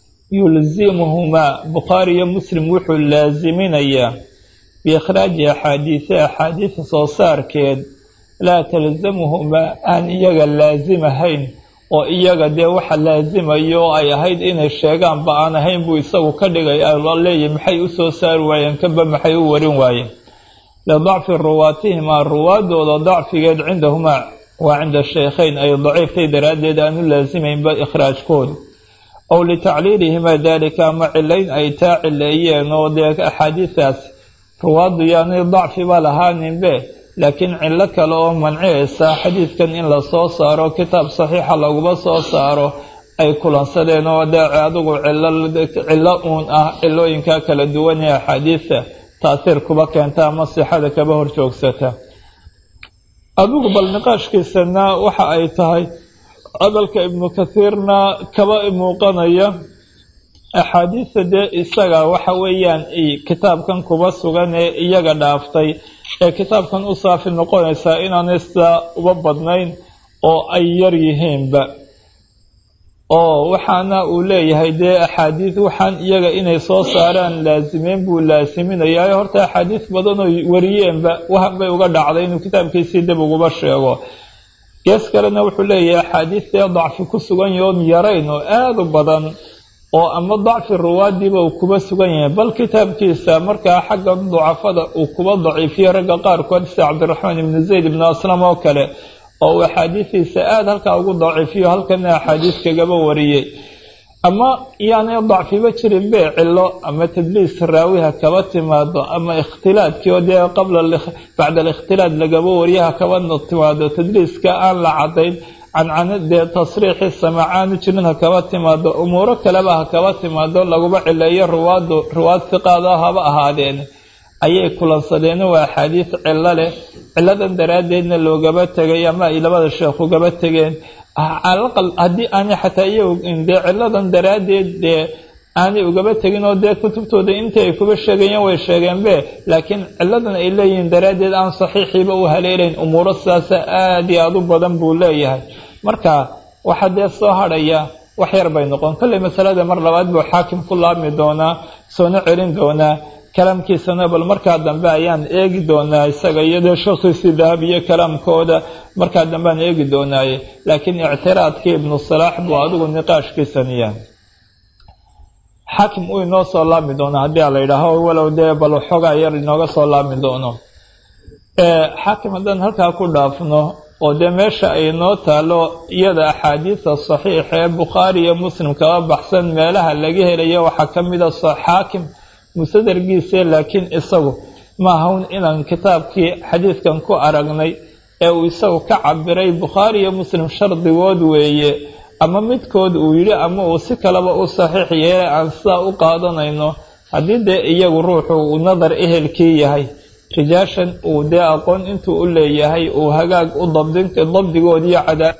yulzimuhumaa bukhaari iyo muslim wuxuu laaziminayaa biikhraaji axaadiisi axaadiisa soo saarkeed laa talzamuhumaa aan iyaga laazimahayn oo iyaga dee waxa laazimayo oo ay ahayd inay sheegaanba aan ahayn buu isagu ka dhigay leeyahy maxay u soo saari waayeen kaba maxay u warin waayeen lidacfi ruwaatihimaa ruwaadooda dacfigeed cindahumaa waa cinda shaykhayn ay daciiftay daraaddeed aanu laasimaynba ikhraajkoodu aw litacliilihimaa daalika ama cilayn ay taa cileeyeen oo dee axaadiistaas ruwaaddu yaanay dacfiba lahaaninbe laakiin cillo kale oo manciyaysa xadiidkan in la soo saaro kitaab saxiixa laguma soo saaro ay kulansadeen oo dee adigu cillo uun ah cilooyinka kala duwan ee axaadiista taasiir kuba keenta ama sixada kaba hor joogsata adigu bal niqaashkiisana waxa ay tahay hadalka ibnu kathiirna kaba muuqanaya axaadiista dee isaga waxa weeyaan kitaabkan kuba sugan ee iyaga dhaaftay ee kitaabkan u saafi noqonaysaa inaanay sidaa uba badnayn oo ay yar yihiinba oo waxaana uu leeyahay dee axaadiis waxaan iyaga inay soo saaraan laasimeyn buu laasiminayaa horta axaadiis badan oo wariyeenba wahan bay uga dhacday inuu kitaabkiisii dib uguba sheego gees kalena wuxuu leeyahay axaadiistee dacfi ku sugan yahoon yarayn oo aada u badan oo ama dacfi ruwaadiiba uu kuba sugan yahay bal kitaabkiisa markaa xagga ducafada uu kuba daciifiyo ragga qaarkood sida cabdiraxmaan ibnu zayd ibnu aslam oo kale oo uu axaadiistiisa aada halkaa ugu daciifiyo halkana axaadiis kagaba wariyey ama yaanay dacfiba jirin be cilo ama tadliis raawiha kaba timaado ama ikhtilaadkii oo dee qabla bacda alikhtilaad lagaba wariyaha kaba timaado tadliiska aan la cadayn cancana dee tasriixii samacaanu jirin ha kaba timaado umuuro kaleba ha kaba timaado laguba cileeyo ruwaadu ruwaad siqaado haba ahaadeen ayay kulansadeen waa axaadiis cilo leh ciladan daraaddeedna loogaba tegay ama ay labada sheekh ugaba tegeen calaqal haddii aanay xataa iyagu dee ciladan daraaddeed dee aanay ugaba tegin oo dee kutubtooda intii ay kuba sheegayeen way sheegeenbe laakiin ciladan ay leeyihiin daraaddeed aan saxiixiiba u haleelayn umuuro sidaasa aada iyo aada u badan buu leeyahay marka waxaa dee soo hadhaya wax yar bay noqon kolley masalada mar labaad buu xaakim ku laabmi doonaa soona celin doonaa kalaamkiisana bal markaa dambe ayaan eegi doonaa isaga iyadoo sheekhiisii dahab iyo kalaamkooda markaa dambe aan eegi doonaaye laakiin ictiraadkii ibnu salaax buu adigu niqaashkiisaniya xaakim uu inoo soo laabmi doonaa haddii a la yidhaaho walow dee bal xoogaa yar inooga soo laabmi doono xaakim haddaan halkaa ku dhaafno oo dee meesha ay noo taalo iyada axaadiista saxiixa ee bukhaari iyo muslim kaba baxsan meelaha laga helayo waxaa ka mid a xaakim musadargiise laakiin isagu maahawn inaan kitaabkii xadiidkan ku aragnay ee uu isagu ka cabiray bukhaari iyo muslim shardigood weeye ama midkood uu yidhi ama uu si kaleba u saxiix yeelay aan sidaa u qaadanayno haddii dee iyagu ruuxu uu nadar ehelkii yahay rijaashan uu dee aqoon intuu u leeyahay uu hagaag u dabdin dabdigoodiiyo cadaa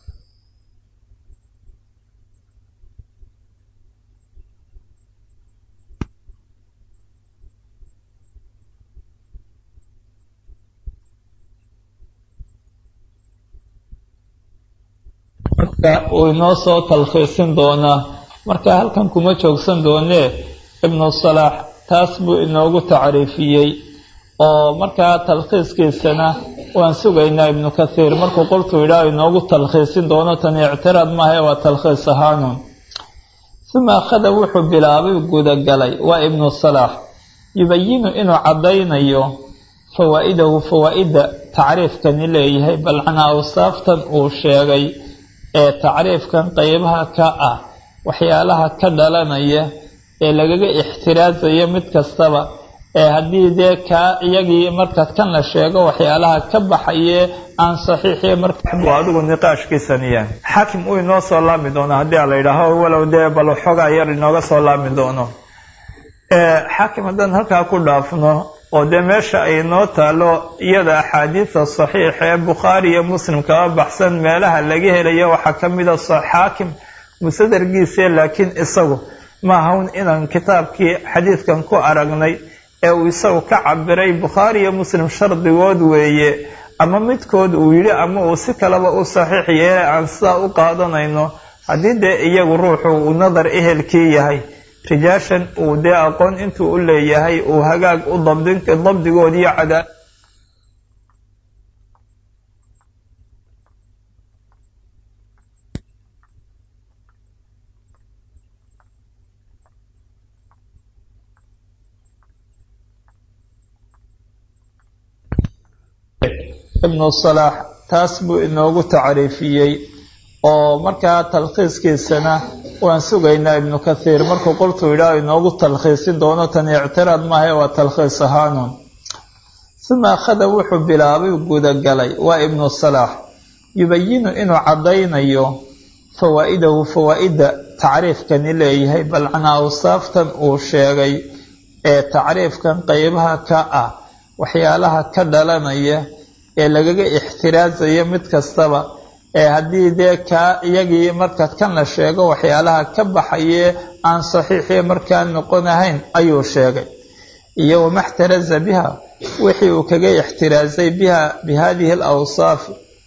uu inoo soo talkhiisin doonaa marka halkan kuma joogsan doonee ibnu salaax taas buu inoogu tacriifiyey oo markaa talkhiiskiisana waan sugaynaa ibnu kathiir markuu qoltu yidhaah inoogu talkhiisin doono tani ictiraad maahae waa talkhiis ahaanu uma akhada wuxuu bilaabay gudagalay waa ibnu salaax yubayinu inuu caddaynayo fawaa'idahu fawaa'idda tacriifkani leeyahay balcana awsaaftan uu sheegay ee tacriifkan qeybaha ka ah waxyaalaha ka dhalanaya ee lagaga ixtiraasayo mid kastaba ee haddii dee kaa iyagii markaad kan la sheego waxyaalaha ka baxaye aan saxiixiye markaa adigu niqaashkiisaniya xaakim uu inoo soo laami doono haddii a la yidhaaho walow dee bal xoogaa yar inooga soo laami doono xaakim haddaan halkaa ku dhaafno oo dee meesha ay noo taalo iyada axaadiida saxiixa ee bukhaari iyo muslim kaba baxsan meelaha laga helayo waxaa ka mida xaakim musadargiise laakiin isagu maahawn inaan kitaabkii xadiidkan ku aragnay ee uu isagu ka cabiray bukhaari iyo muslim shardigood weeye ama midkood uu yidhi ama uu si kaleba u saxiix yeelay aan sidaa u qaadanayno haddii dee iyagu ruuxu uu nadar ehelkii yahay rijaashan uu dee aqoon intuu u leeyahay uu hagaag u dabdin dabdigoodiiyo cadaa ibnu salaax taas buu inoogu tacriifiyey oo markaa talkhiiskiisana waan sugaynaa ibnu kathiir markuu qoltu yidhaah inoogu talkhiisin doono tani ictiraad maahae waa talkhiis ahaanu uma akhada wuxuu bilaabay gudagalay waa ibnu salaax yubayinu inuu caddaynayo fawaa'idahu fawaa'idda tacriifkani leeyahay balcana awsaaftan uu sheegay ee tacriifkan qeybaha ka ah waxyaalaha ka dhalanaya ee lagaga ixtiraasayo mid kastaba ee haddii dee kaa iyagii markaad kan la sheego waxyaalaha ka baxaye aan saxiixiye markaan noqon ahayn ayuu sheegay iyo wamaxtaraza biha wixii uu kaga ixtiraasay biha bi hadihi alawsaaf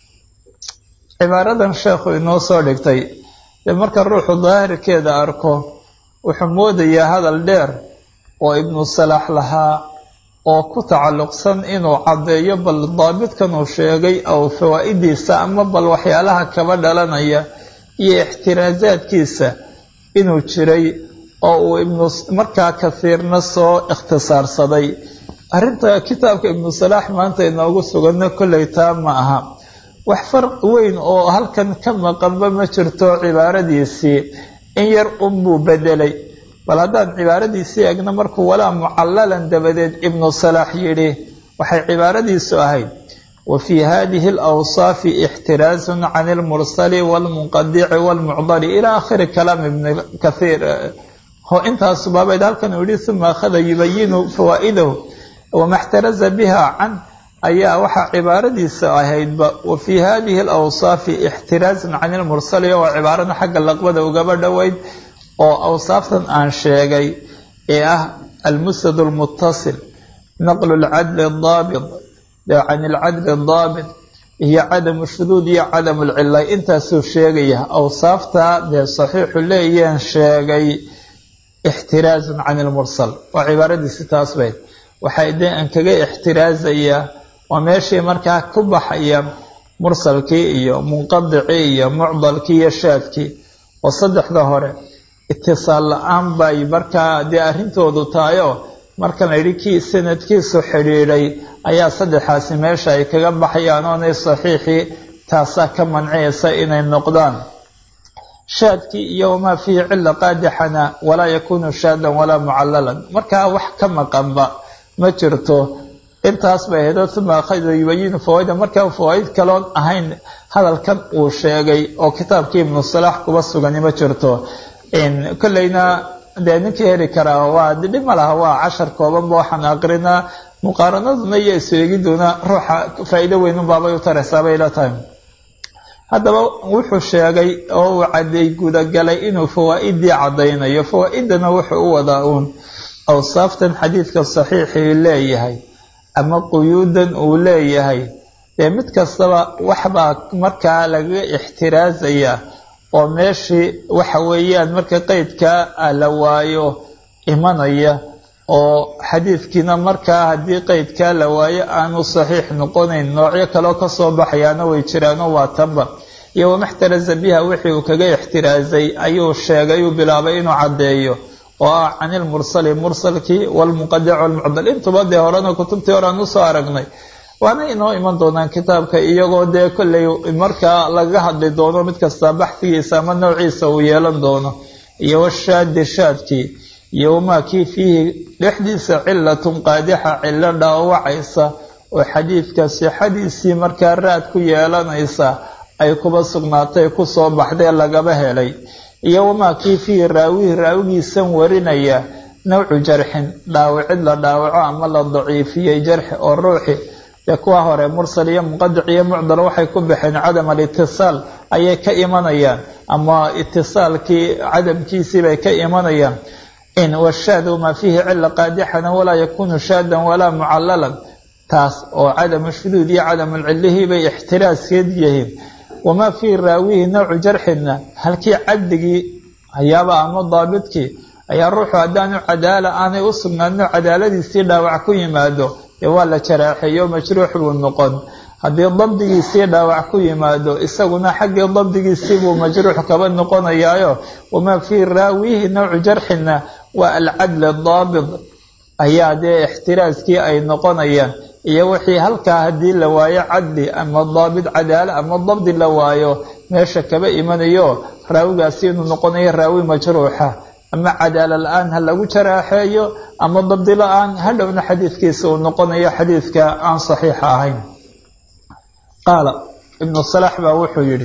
cibaaradan sheekhu inoo soo dhigtay dee marka ruuxu daahirkeeda arko wuxuu moodayaa hadal dheer oo ibnu salaax lahaa oo ku tacalluqsan inuu caddeeyo bal daabitkan uu sheegay oo fawaa'idiisa ama bal waxyaalaha kaba dhalanaya iyo ixtiraasaadkiisa inuu jiray oo uu ibnu markaa kathiirna soo ikhtisaarsaday arrinta kitaabka ibnu salaax maanta inoogu suganno kolley taa ma aha wax farq weyn oo halkan ka maqanba ma jirto cibaaradiisii in yar unbuu bedelay bal haddaan cibaaradiisii egno markuu walaa mucallalan dabadeed ibnu salaax yidhi waxay cibaaradiisu ahayd wa fii hadihi alawsaafi ixtiraasun can ilmursali waalmunqadici waalmucdali ilaa aakhiri kalaam ibni kathiir ho intaasu baabayd halkan uu yihi uma akhada yubayinu fawaa'idahu wamaxtaraza biha can ayaa waxaa cibaaradiisa ahaydba wa fii hadihi alawsaafi ixtiraasun can ilmursali oo cibaarada xagga laqbada ugaba dhoweyd oo awsaaftan aan sheegay ee ah almusnad almuttasil naqlu lcadli daabit can ilcadli daabit iyo cadamu shuduud iyo cadamu lcila intaasuu sheegaya awsaaftaa dee saxiixu leeyeen sheegay ixtiraazun can ilmursal waa cibaaradiisi taas bayd waxay dee aan kaga ixtiraazayaa waa meeshii markaa ku baxaya mursalkii iyo munqadicii iyo mucdalkii iyo shaadkii oo saddexda hore itisaal la-aan bay markaa dee arrintoodu tahayoo markan la yidhi kii sanadkiisu xidhiidhay ayaa saddexaasi meesha ay kaga baxayaan oonay saxiixii taasaa ka manciyaysa inay noqdaan shaadkii iyo wamaa fiihi cilla qaadixana walaa yakuunu shaadan walaa mucallalan markaa wax ka maqanba ma jirto intaas bay ahayd uma akhada yubayinu fawaaida markaa fawaaid kaloon ahayn hadalkan uu sheegay oo kitaabkii ibnu salaax kuba sugani ma jirto kolleyna dee ninkii heli karaa waa dhib ma laha waa cashar koobanba waxaan aqrinaa muqaaranaduna iyo isweegiduna ruuxa faa'iido weynun baabay u taraysaa bay la tahay haddaba wuxuu sheegay oo uu caday gudagalay inuu fawaa'idii caddaynayo fawaa'idana wuxuu u wadaa uun awsaaftan xadiidka saxiixii leeyahay ama quyuudan uu leeyahay dee mid kastaba waxbaa markaa lagaga ixtiraazaya oo meeshii waxa weeyaan marka qeydkaa la waayo imanaya oo xadiidkiina markaa haddii qeydkaa la waayo aanu saxiix noqonayn noocyo kaleo kasoo baxayaana way jiraano waa tanba iyo wamaxtaraza biha wixii uu kaga ixtiraazay ayuu sheegay uu bilaabay inuu caddeeyo oo ah can ilmursali mursalkii walmuqadac walmucdal intuba dee horena kutubtii hore aan usoo aragnay waana inoo iman doonaan kitaabka iyagoo dee kolley markaa lagaga hadli doono mid kasta baxfigiisa ama noociisa uu yeelan doono iyo washaadi shaadkii iyo wamaa kii fiihi dhexdiisa cilatun qaadixa cilo dhaawacaysa oo xadiidka sixadiisii markaa raad ku yeelanaysa ay kuba sugnaatay kusoo baxdee lagaba helay iyo wamaa kii fiihi raawihi raawigiisan warinaya nawcu jarxin dhaawicid la dhaawaco ama la daciifiyey jarxi oo ruuxi dee kuwa hore mursal iyo muqadac iyo mucdal waxay ku baxeen cadam alitisaal ayay ka imanayaan ama itisaalkii cadamkiisii bay ka imanayaan in washaad wamaa fiihi cila qaadixana walaa yakunu shaadan walaa mucallalan taas oo cadamu shuduud iyo cadamu lcilihii bay ixtiraaskeed yihiin wamaa fiihi raawihi nawcu jarxina halkii caddigii hayaaba ama daabidkii ayaa ruuxu haddaanu cadaala aanay u sugnaano cadaaladiisii dhaawac ku yimaado dee waa la jaraaxeeyo majruux buu noqon haddii dabdigiisii dhaawac ku yimaado isaguna xaggii dabdigiisii buu majruux kaba noqonayaayo wamaa fiihi raawihi nawcu jarxina waa alcadl daabid ayaa dee ixtiraaskii ay noqonayaan iyo wixii halkaa haddii la waayo cadli ama daabid cadaala ama dabdi la waayo meesha kaba imanayo raawigaasi inuu noqonayo raawi majruuxa ama cadaala la-aan ha lagu jaraaxeeyo ama dabdi la-aan hadhowna xadiidkiisa uu noqonayo xadiidka aan saxiixa ahayn qaala ibnu salaax baa wuxuu yidhi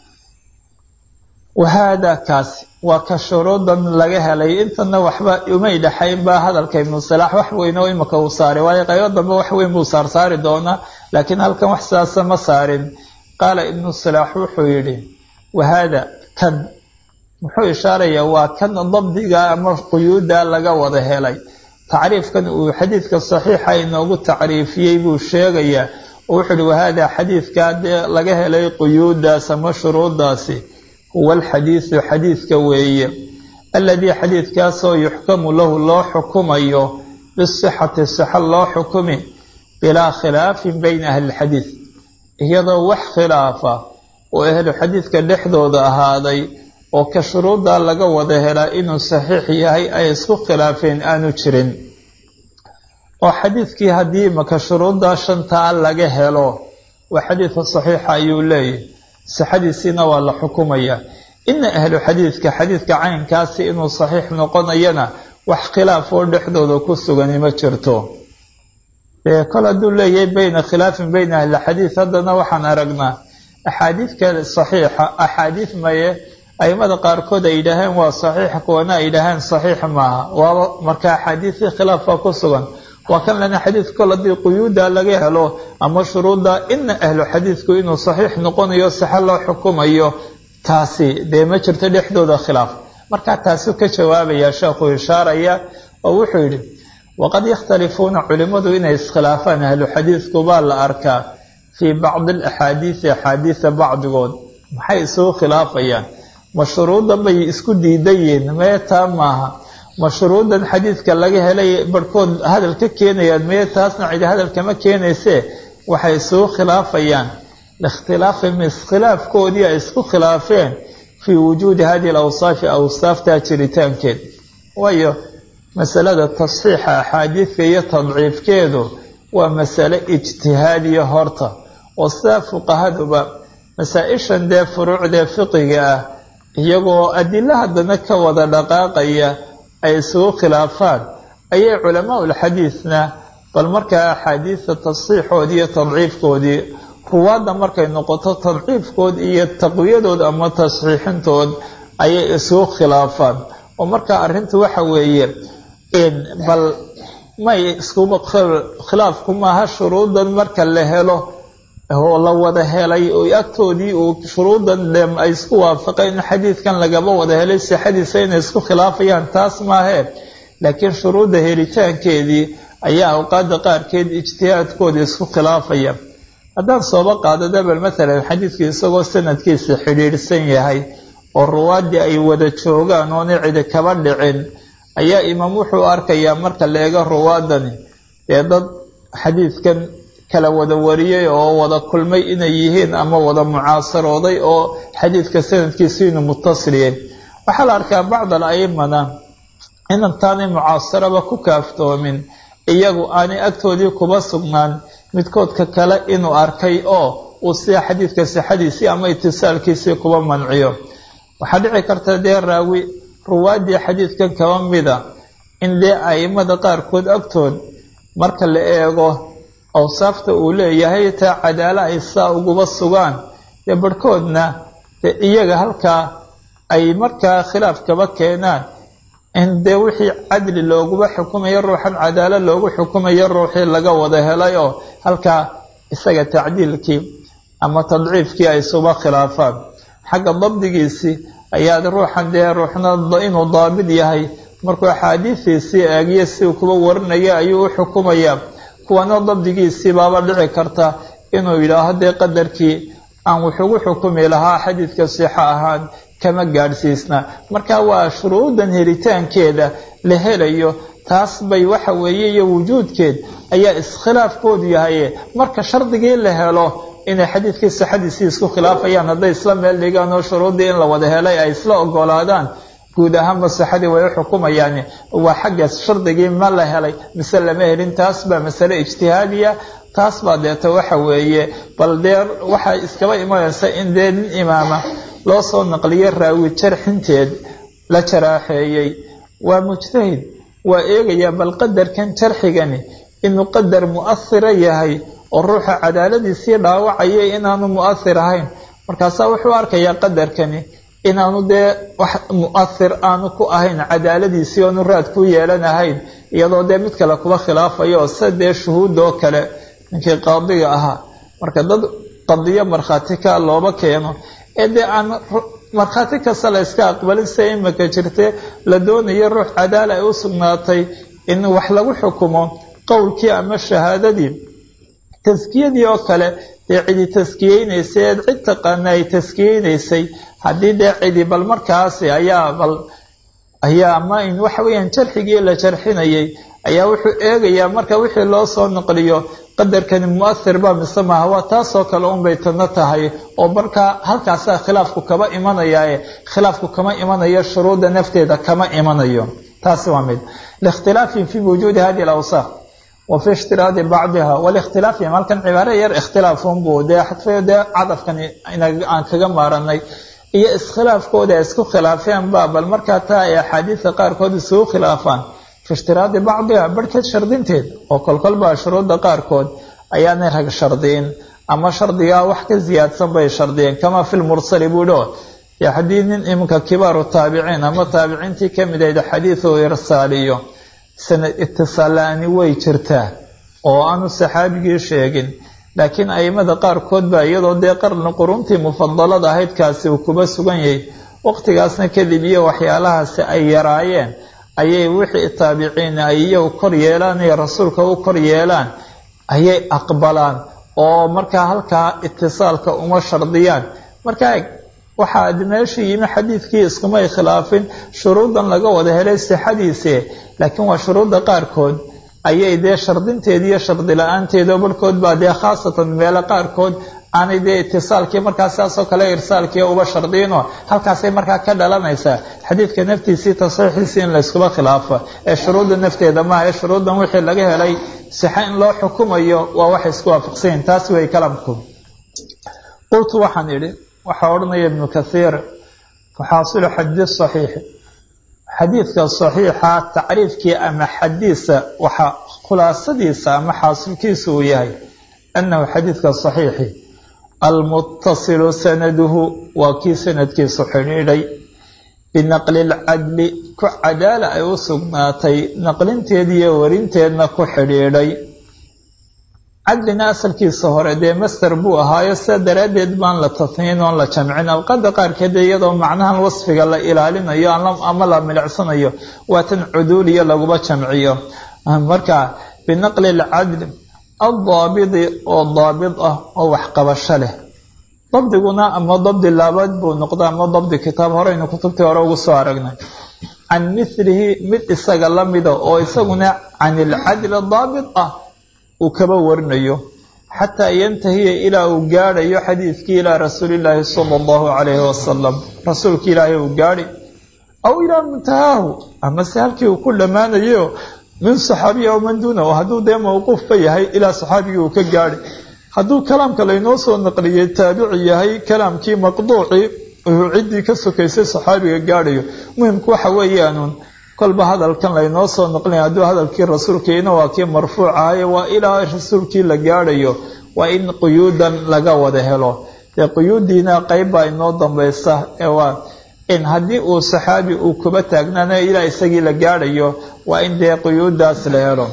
wahaada kaasi waa ka shuruudan laga helay intana waxba umay dhaxayn baa hadalka ibnu salaax wax weyn oo imika uu saaray waayo qaybo dambe wax weyn buu saar saari doonaa laakiin halkan wax sidaasa ma saarin qaala ibnu salaax wuxuu yidhi wahaada kan muxuu ishaarayaa waa kan dabdiga ama quyuuda laga wada helay tacriifkan uu xadiidka saxiixa inoogu tacriifiyey buu sheegayaa oo wuxuu yihi wahaada xadiidka dee laga helay quyuudaas ama shuruudaasi huwa alxadiidu xadiidka weeye aladii xadiidkaasoo yuxkamu lahu loo xukumayo bisixati sixa loo xukumi bilaa khilaafin bayna ahli lxadiid iyadoo wax khilaafa oo ahlu xadiidka dhexdooda ahaaday oo ka shuruuddaa laga wada helaa inuu saxiix yahay ay isku khilaafeen aanu jirin oo xadiidkii haddii maka shuruuddaa shantaa laga helo waa xadiidka saxiixa ayuu leeyahy sixadiisiina waa la xukumayaa ina ahlu xadiidka xadiidka caynkaasi inuu saxiix noqonayana wax khilaaf oo dhexdooda ku sugani ma jirto dee kol hadduu leeyahay bayna khilaafin bayna ahli xadiid haddana waxaan aragnaa axaadiidka saxiixa axaadiid maye aimada qaarkood ay yidhaaheen waa saxiix kuwana ay yidhaaheen saxiix maaha waaba marka axaadiisii khilaaf baa ku sugan waa kan lana xadiid kol haddii quyuuda laga helo ama shuruudda ina ahlu xadiidku inuu saxiix noqonayo sixa loo xukumayo taasi dee ma jirto dhexdooda khilaaf markaa taasuu ka jawaabaya sheekuu ishaaraya oo wuxuu yidhi waqad yakhtalifuuna culimmadu inay iskhilaafaan ahlu xadiidku baa la arkaa fii bacdi alaxaadiisi axaadiisa bacdigood maxay isugu khilaafayaan mashruudan bay isku diidan yihiin mee taa maaha mashruudan xadiidka laga helay barhkood hadal ka keenayaan mee taasna cidi hadal kama keenaysee waxay isugu khilaafayaan likhtilaafi miskhilaafkoodii ay isku khilaafeen fii wujuudi hadihi alawsaafi awsaaftaa jiritaankeed waayo masalada tasxiixa axaadiidka iyo tadciifkeedu waa masale ijtihaadiya horta oo sidaa fuqahaduba masaa-ishan dee furuucdee fiqiga ah iyagoo adilo haddana ka wada dhaqaaqaya ay isugu khilaafaan ayay culamaa ulxadiidna bal markaa axaadiista tasxiixoodii iyo tadciifkoodii ruwaadda markay noqoto tadciifkood iyo taqwiyadood ama tasxiixintood ayay isugu khilaafaan oo markaa arrinta waxa weeye bal may iskuba khilaafku maaha shuruudan marka la helo oo la wada helay oo agtoodii uu shuruudan dhem ay isku waafaqeen in xadiidkan lagaba wada helay sixadiisa inay isku khilaafayaan taas maahee laakiin shuruudda helitaankeedii ayaa awqaada qaarkeed ijtihaadkooda isku khilaafaya haddaan sooba qaado dabal maalan xadiidkii isagoo sanadkiisa xidhiidhsan yahay oo ruwaaddii ay wada joogaan oona cidi kaba dhicin ayaa imaam wuxuu arkayaa marka la eego ruwaadani dee dad xadiidkan kala wada wariyey oo wada kulmay inay yihiin ama wada mucaasarooday oo xadiidka sanadkiisu inuu mutasiliye waxaa la arkaa bacd al aimana inantaanay mucaasaraba ku kaaftoomin iyagu aanay agtoodii kuba sugnaan midkoodka kale inuu arkay oo uu sida xadiidka sixadiisii ama itisaalkiisii kuba manciyo waxaa dhici karta dee raawi ruwaaddii xadiidkan kaba mida in dee aimada qaarkood agtood marka la eego awsaafta uu leeyahay taa cadaala ay saa uguba sugaan dee barhkoodna dee iyaga halkaa ay markaa khilaaf kaba keenaan in dee wixii cadli looguba xukumayo ruuxan cadaalo loogu xukumayo ruuxii laga wada helay oo halkaa isaga tacdiilkii ama tadciifkii ay suba khilaafaan xagga dabdigiisii ayaad ruuxan dee ruuxna inuu daabid yahay markuu axaadiistiisii eegiyo si uu kuba warinaya ayuu u xukumayaa kuwana dabdigiisii baaba dhici karta inuu yidhaaho dee qadarkii aan wuxugu xukumi lahaa xadiidka sixo ahaan kama gaadhsiisna marka waa shuruudan helitaankeeda la helayo taas bay waxa weeye iyo wujuudkeed ayaa iskhilaafkoodu yahay marka shardigii la helo inay xadiidkii sixadiisii isku khilaafayaan hadday isla meel dhigaan oo shuruuddii in la wada helay ay isla ogolaadaan guud ahaanba sixadii way u xukumayaan waa xaggaas shardigii ma la helay mise lama helin taas baa masale ijtihaadiya taas baa deeta waxa weeye bal dee waxaa iskaba imanaysa in dee nin imaama loo soo naqliyo raawi jarxinteed la jaraaxeeyey waa mujtahid waa eegayaa bal qadarkan jarxigani inuu qadar mu'asira yahay oo ruuxa cadaaladiisii dhaawacaya inaanu mu'asir ahayn markaasaa wuxuu arkayaa qadarkani inaanu dee wax mu'asir aanu ku ahayn cadaaladiisii oonu raad ku yeelanahayn iyadoo dee mid kale kuba khilaafayo oo sida dee shuhuudoo kale ninkii qaadiga ahaa marka dad qadiyo markhaati ka looba keeno ee dee aan markhaati kasta la iska aqbalin sida imaka jirte la doonayo ruux cadaala ay u sugnaatay in wax lagu xukumo qowlkii ama shahaadadii taskiyadii oo kale dee cidi taskiyeynaysay eed cid taqaana ay taskiyeynaysay haddii dee cidi bal markaasi ayaa bal ayaa ama in waxa weeyaan jarxigii la jarxinayay ayaa wuxuu eegayaa marka wixii loo soo naqliyo qadarkani mu'asir ba mise maaha waa taasoo kale unbay tana tahay oo markaa halkaasaa khilaafku kaba imanayaae khilaafku kama imanayo shuruudda nafteeda kama imanayo taasi waa mid liikhtilaafin fii wujuudi hadihi alawsaaf wa fi ishtiraadi bacdiha walikhtilaafihim halkan cibaare yar ikhtilaafunbuu dee xadfayo dee cadafkani aan kaga maaranay iyo iskhilaafkooda ay isku khilaafeen ba bal markaa taa ay axaadiista qaarkood isugu khilaafaan fi ishtiraadi bacdiha barhkeed shardinteed oo kolkolba shuruudda qaarkood ayaanay rag shardiyin ama shardigaa wax ka ziyaadsan bay shardiyeen kama fi lmursali buu dho ya haddii nin iminka kibaaru taabiciin ama taabiciintii ka mid ahayd xadiidu irsaaliyo sanad itisaalaani way jirtaa oo aanu saxaabigii sheegin laakiin aimada qaarkood baa iyadoo dee qarni quruntii mufadalada ahayd kaasi uu kuba sugan yahay waqtigaasna kadib iyo waxyaalahaasi ay yaraayeen ayay wixii taabiciin ay iyagu kor yeelaan iyo rasuulka u kor yeelaan ayay aqbalaan oo markaa halkaa itisaalka uma shardiyaan markaa waxaa meesha yimi xadiidkii iskumay khilaafin shuruudan laga wada helay sixadiisii laakiin waa shuruudda qaarkood ayay dee shardinteeda iyo shardi la-aanteeda barhkood baa dee khaasatan meelo qaarkood aanay dee itisaalkii markaa sidaasoo kale irsaalkii uba shardiinoo halkaasay markaa ka dhalanaysaa xadiidka naftiisii tasxiixiisii in layskuba khilaafo ee shuruudda nafteeda maaha ee shuruuddan wixii laga helay sixa in loo xukumayo waa waxay isku waafaqsanyiin taas way kalamku qultu waxaan idhi waxaa odhanaya ibnu kathiir faxaasilu xadiid saxiixi xadiidka saxiixa tacriifkii ama xadiisa waxa khulaasadiisa ama xaasilkiisa uu yahay annahu xadiidka saxiixi almuttasilu sanaduhu waa kii sanadkiisu xidhiidhay binaqli lcadli ku cadaala ay u sugnaatay naqlinteediiyo warinteedna ku xidhiidhay. cadlina asalkiisa hore dee master buu ahaayo sida daraaddeed baan la tasniin oon la jamcin alqada qaarkeed iyadoo macnahan wasfiga la ilaalinayo ama la milicsanayo waa tan cuduuliya laguma jamciyo. marka binaqli lcadli aldaabidi oo daabid ah oo waxqabasho leh. dabdiguna ama dabdi laabaad buu noqda ama dabdi kitaab horeynu kutubtii hore ugu soo aragnay. can milihi mid isaga la mida oo isaguna can ilcadli daabid ah uu kaba warinayo xataa yantahiya ilaa uu gaadhayo xadiidkii ilaa rasuulillaahi sala allahu calayhi wasalam rasuulkii ilaahay uu gaadhi aw ilaa muntahaahu ama se halkii uu ku dhammaanayo min saxaabiya aw man duunahu hadduu dee mawquufba yahay ilaa saxaabigii uu ka gaadhi. hadduu kalaamka laynoo soo naqliyey taabici yahay kalaamkii maqduuci uu ciddii ka sokaysay saxaabiga gaadhayo. muhimku waxa weeyaanuun kolba hadalkan laynoo soo naqlinaya hadduu hadalkii rasuulkiina waa kii marfuuc ahaye waa ilaa rasuulkii la gaadhayo waa in quyuudan laga wada helo. dee quyuudiina qayb baa inoo dambaysa ee waa in haddii uu saxaabi uu kuba taagnaana ilaa isagii la gaadhayo waa in dee quyuudaas la helo.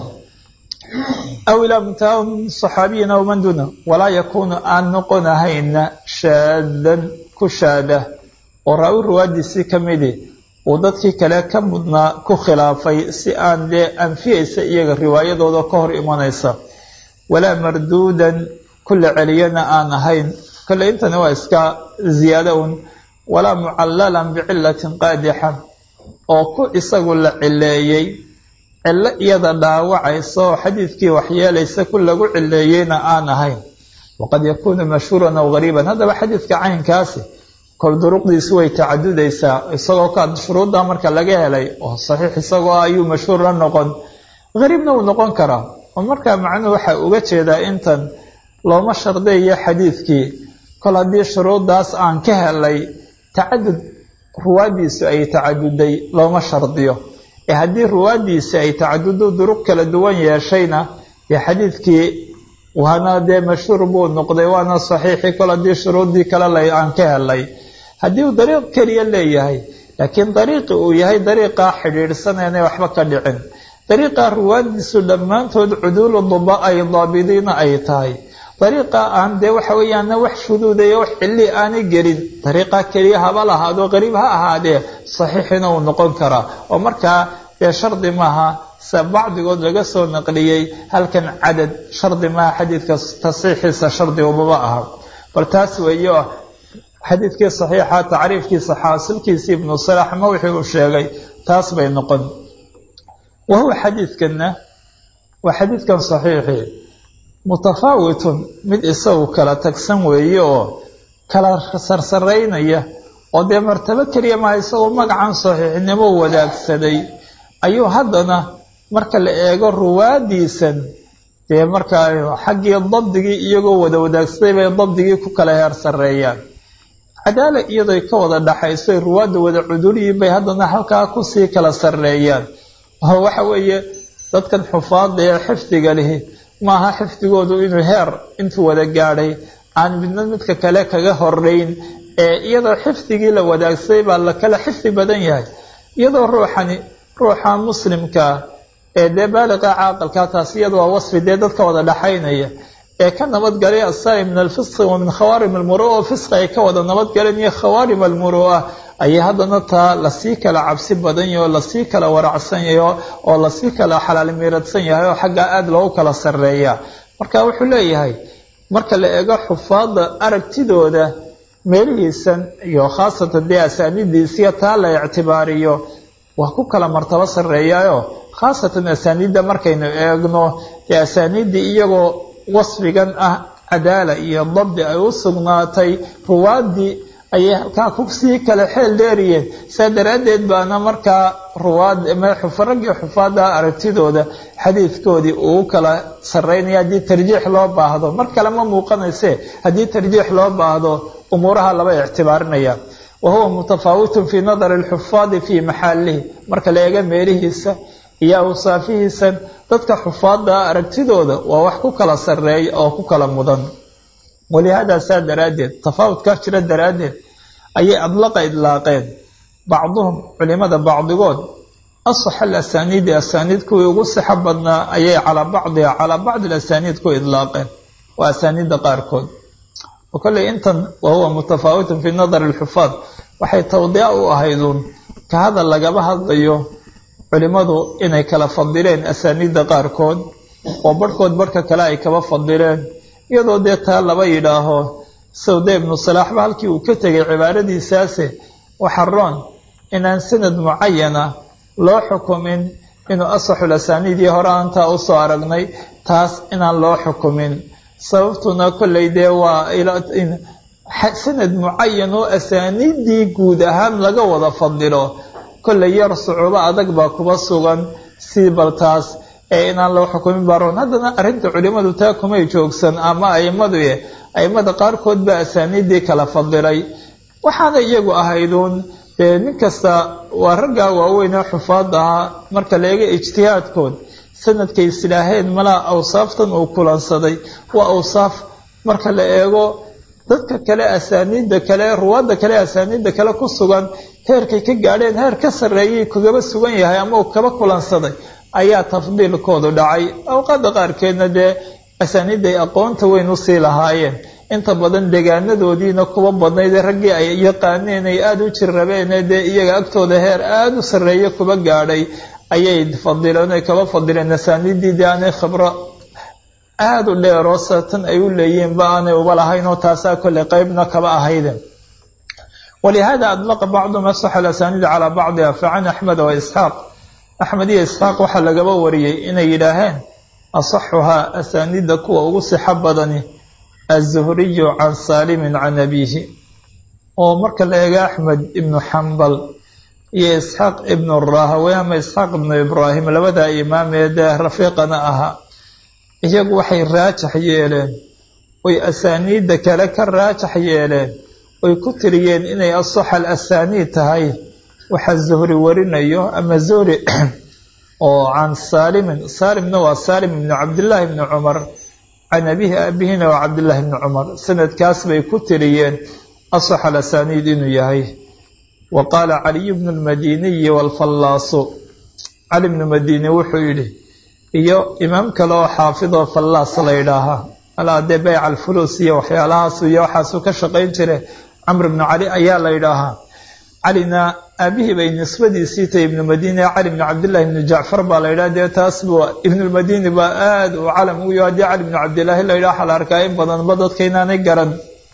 aw ilaa muntaha min saxaabiyin aw man duna walaa yakuunu aan noqonahayna shaadan ku shaada oo raawi ruwaadiisii ka midi uu dadkii kale ka mudnaa ku khilaafay si aan dee anfiyaysa iyaga riwaayadooda ka hor imanaysa. walaa marduudan kula celiyana aan ahayn kale intani waa iska ziyaado un. walaa mucallalan bicilatin qaadixa oo ku isagu la cileeyey cilo iyada dhaawacaysa oo xadiidkii waxyeelaysa ku lagu cileeyeyna aan ahayn. waqad yakuunu mashhuuran aw gariiban. haddaba xadiidka caynkaasi kol duruqdiisu way tacadudaysaa isagoo ka shuruudda marka laga helay oo saxiix isagoo ayuu mashhuur la noqon gariibna uu noqon karaa. oo markaa macnuhu waxa uga jeedaa intan looma shardeeyo xadiidkii kol haddii shuruuddaas aan ka helay tacadud ruwaadiisu ay tacaduday looma shardiyo ee haddii ruwaadiisi ay tacadudu duruq kala duwan yeeshayna dee xadiidkii waana dee mashhuur buu noqday waana saxiixi kol haddii shuruuddii kale la aan ka helay. haddii uu dariiq keliya leeyahay laakiin dariiqi uu yahay dariiqaa xidhiidhsanayna waxba ka dhicin dariiqaa ruwaadiisu dhammaantood cuduulu duba ay daabidiina ay tahay dariiqaa aan dee waxa weeyaana wax shuduudayo wax cilli aanay gelin dariiqaa keliya haba lahaado qariib ha ahaadee saxiixina uu noqon karaa. oo markaa dee shardi maaha se bacdigood laga soo naqliyey halkan cadad shardi maaha xadiidka tasiixiisa shardi umaba aha. bal taas weeyo xadiidkii saxiixa tacriifkiisa xaasilkiisa ibnu salax ma wixii uu sheegay taas bay noqon. wa huwa xadiidkanna waa xadiidkan saxiixi mutafaawitun mid isagu kala tagsan weeye oo kala sarsaraynaya oo dee martabo keliya maa isagoo magacan saxiixnimo wadaagsaday ayuu haddana marka la eego ruwaadiisan dee markaa xaggii dabdigii iyagoo wada wadaagsaday bay dabdigii ku kala heer sarreeyaan. cadaala iyadoy ka wada dhaxaysoy ruwaadda wada cuduriyiin bay haddana halkaa kusii kala sarreeyaan. oo waxa weeye dadkan xufaadda ee xifdiga lihi maaha xifdigoodu inuu heer intuu wada gaadhay aan midna midka kale kaga horeyn ee iyadoo xifdigii la wadaagsaday baa la kala xifdi badan yahay. iyadoo ruuxani ruuxa muslimka ee dee baaliqa caaqilka taas iyada waa wasfi dee dadka wada dhaxaynaya ee ka nabadgalay asari min alfisqi wa min khawaarim almuru'a fisqi ay ka wada nabadgaleen iyo khawaarim almuru'a ayay haddana taa lasii kala cabsi badan yahay oo lasii kala waracsan yahay oo lasii kala xalaal miiradsan yahay oo xagga aada loogu kala sarreeya. marka wuxuu leeyahay marka la eego xufaadda aragtidooda meelihiisan iyo khaasatan dee asaaniiddiisiya taa la ictibaariyo waa ku kala martabo sarreeyaayo khaasatan asaaniidda markaynu eegno dee asaaniiddii iyagoo wasfigan ah cadaala iyo dabdi ay u sugnaatay ruwaaddii ayay halkaa kusii kala xeel dheeriyeen. saa daraaddeed baana markaa ruwaad raggii xufaadda aragtidooda xadiidkoodii uu kala sarreynaya haddii tarjiix loo baahdo mar kale ma muuqanayse haddii tarjiix loo baahdo umuuraha laba ictibaarinaya. wahuwa mutafaawitun fii nadari alxufaadi fii maxaalihi marka la eega meelihiisa iyo awsaafihiisan dadka xufaadda aragtidooda waa wax ku kala sarreeya oo ku kala mudan walihaada saa daraaddeed tafaawudkaa jira daraaddeed ayay adlaqa idlaaqeen bacduhum culimada bacdigood asax alasaniidi asaniid kuwii ugu sixo badnaa ayay calaa bacdiha calaa bacdi alasaniid ku idlaaqeen waa asaniidda qaarkood oo kolley intan wahuwa mutafaawitun fii nadari alxufaad waxay tawdiica u ahayduun ka hadal lagaba hadlayo culimadu inay kala fadileen asaniidda qaarkood oo barhkood barhka kale ay kaba fadileen iyadoo dee taa laba yidhaaho sawde ibnu salaaxba halkii uu ka tegay cibaaradiisaase waxaroon inaan sanad mucayana loo xukumin inuu asaxul asaniidii hore aantaa usoo aragnay taas inaan loo xukumin sababtuna kolley dee waa sanad mucayan oo asaaniiddii guud ahaan laga wada fadilo kolley yar sucuubo adag baa kuba sugan sii bal taas ee inaan loo xukumin baroon haddana arrinta culimadu taa kumay joogsan ama aimadu e aimada qaarkood baa asaaniiddii kala fadilay waxaana iyagu ahayduun dee nin kasta waa raggaa waaweyn ee xufaad ahaa marka la eega ijtihaadkood sanadkay islaaheen malaa awsaaftan uu kulansaday waa awsaaf marka la eego dadka kale asaaniidda kale ruwaadda kale asaaniidda kale ku sugan heerkay ka gaadheen heer ka sarreeyay kugaba sugan yahay ama uu kaba kulansaday ayaa tafdiilkoodu dhacay awqaadda qaarkeedna dee asaaniidday aqoonta weyn usii lahaayeen inta badan degaanadoodiina kuwa badnayd raggii ay yaqaaneen ay aada u jirrabeen dee iyaga agtooda heer aada u sarreeya kuba gaadhay ayay fadileen ay kaba fadileen asaaniiddii dee aanay khibro aada u dheeroo satan ay u leeyihiinba aanay uba lahayn oo taasaa kolley qeybna kaba ahayden walihaada adlaqa bacduhum asaxa alasaniid calaa bacdiha facan axmed wa isxaaq axmed iyo isxaaq waxaa lagaba wariyey inay yidhaaheen asaxuhaa asaaniidda kuwa ugu sixo badani azuhriyu can saalimin can abiihi oo marka la eega axmed ibnu xambal iyo isxaaq ibnu rahawey ama isxaaq ibnu ibraahim labadaa imaamee dee rafiiqana ahaa iyagu waxay raajax yeeleen oy asaaniidda kale ka raajax yeeleen oy ku tiriyeen inay asaxa alasaniid tahay waxa zuhri warinayo ama zuhri oo can saalimin saalimna waa saalim ibnu cabdillaahi ibni cumar can abihi abihina waa cabdillaahi ibni cumar sanadkaas bay ku tiriyeen asaxa alasaniid inuu yahay wa qaala caliyu bnu lmadiniyi waalfallaasu cali bnu madini wuxuu yidhi iyo imaam kale oo xaafidoo fallaas la yidhaahaa alaa dee bayca alfuluus iyo waxyaalahaas iyo waxaasuu ka shaqayn jire camr ibnu cali ayaa la yidhaahaa calina aabihii bay nisbadiisii tahay ibnu madini cali ibnu cabdillahi ibnu jacfar baa la yidhaha dee taas bu ibnulmadini baa aada u calam ugu yaho haddii cali ibnu cabdillaahi la yidhaha waxaa la arkaa in badanba dadka inaanay garan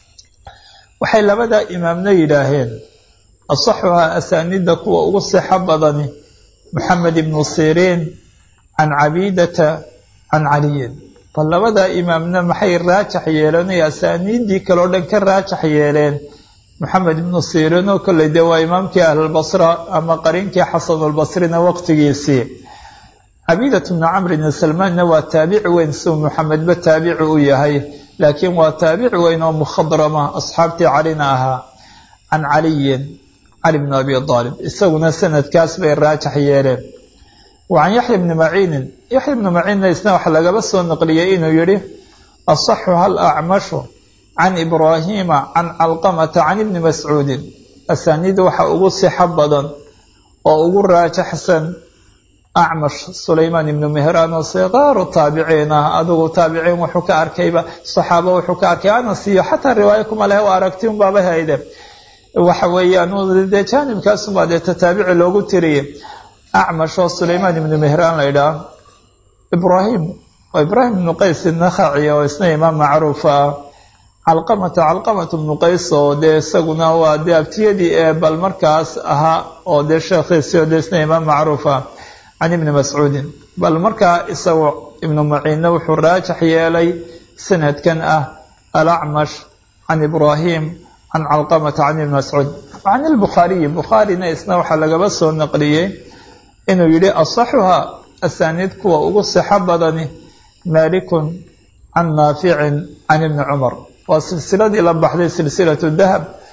waxay labadaa imaamna yidhaaheen asaxuhaa asaaniidda kuwa ugu sixo badani moxamed ibnu siriin can cabiidata can caliyin bal labadaa imaamna maxay raajax yeeleen ay asaaniiddii kaleo dhan ka raajax yeeleen moxamed ibnu siriin oo kolley dee waa imaamkii ahlulbasra ama qariinkii xasanulbasrina waqtigiisii cabiidat bnu camr ibni salmaanna waa taabici weyn siuu moxamedba taabici u yahay laakiin waa taabici weyn oo mukhadrama asxaabtii calina ahaa can caliyin cali bnu abi aalib isaguna sanadkaas bay raajax yeeleen wacan yaxya bni maciinin yaxya bni maciinna isna waxa lagaba soo naqliyey inuu yihi asaxu hal acmashu can ibraahiima can calqamata can ibni mascuudin asaaniid waxa ugu sixo badan oo ugu raajaxsan acmash sulaymaan ibnu mehraan oo sikaaru taabiciin ah adigu taabiciin wuxuu ka arkayba saxaaba wuxuu ka arkay anas iyo xataa riwaayo kuma lehe waa aragti un baaba hayde waxa weeyaan dee jaanibkaasumbaa dee tataabici loogu tiriyey acmash oo sulaymaan ibnu mehraan la yidhaah ibraahim waa ibraahim ibnu qays nakhaci oo isna imaam macruufa ah calqamata calqamata ibnu qays oo dee isaguna waa dee abtiyadii ee bal markaas ahaa oo dee sheekhiisi oo dee isna imaam macruufa can ibni mascuudin bal markaa isagoo ibnu maciinna wuxuu raajax yeelay sanadkan ah alacmash can ibraahim can calqamata can ibni mascuud can ilbukhaariyi bukhaarina isna waxaa lagaba soo naqliyey inuu yidhi asaxuhaa asaaniid kuwa ugu sixo badani maalikun can naaficin can ibni cumar waa silsiladii la baxday silsilatu dahab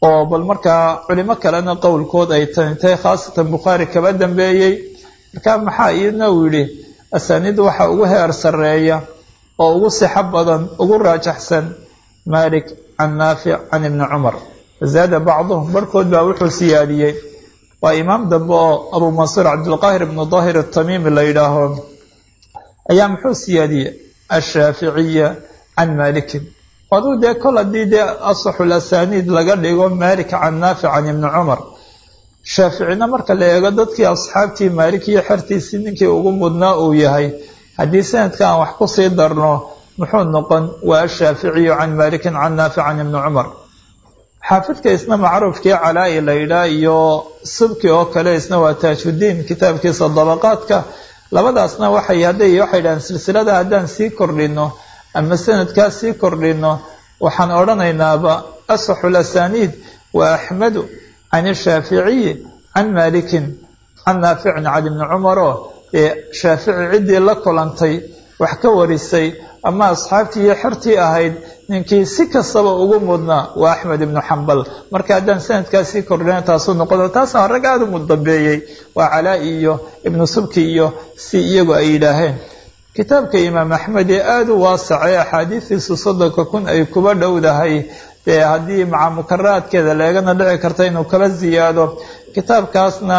oo bal markaa culimo kalena qowlkood ay tantay khaasatan bukhaari kaba dambeeyey markaa maxaa iyadna uu yidhi asaaniiddu waxa ugu heer sarreeya oo ugu sixo badan ugu raajaxsan malik can naafic can ibni cumar zaada bacduhum barhkood baa wuxuu siyaadiyey waa imaam dambe oo abuu mansuur cabdilqaahir ibnu daahir atamiimi la yidhaaho ayaa muxuu siyaadiyey ashaaficiya can malikin aduu dee kol haddii dee asaxul asaaniid laga dhigo malik can naafic can ibni cumar shaaficina marka la eego dadkii asxaabtii maalik iyo xertiisii ninkii ugu mudnaa uu yahay haddii sanadka aan wax kusii darno muxuu noqon waa ashaaficiyu can maalikin can naafic can ibni cumar xaafidka isna macruufkii calaa-i la yidhaah iyo subki oo kale isna waa taajuddiin kitaabkiisa dabaqaadka labadaasna waxay hadday waxay dhahaan silsilada haddaan sii kordhino ama sanadkaas sii kordhino waxaan odhanaynaaba asaxul asaaniid waa axmedu can ishaaficiyi can maalikin can naaficin can ibni cumaroo ee shaafici ciddii la kulantay wax ka warisay ama asxaabtii iyo xertii ahayd ninkii si kastaba ugu mudnaa waa axmed ibnu xambal marka haddaan sanadkaas sii kordhina taasuu noqodo taasna rag aada u mudambeeyey waa calaa-i iyo ibnu subki iyo si iyagu ay yidhaaheen kitaabka imaam axmed ee aada u waasacay axaadiistiisu soddonka kun ay kuba dhowdahay dee haddii maca mukaraadkeeda leegana dhici karta inuu kala ziyaado kitaabkaasna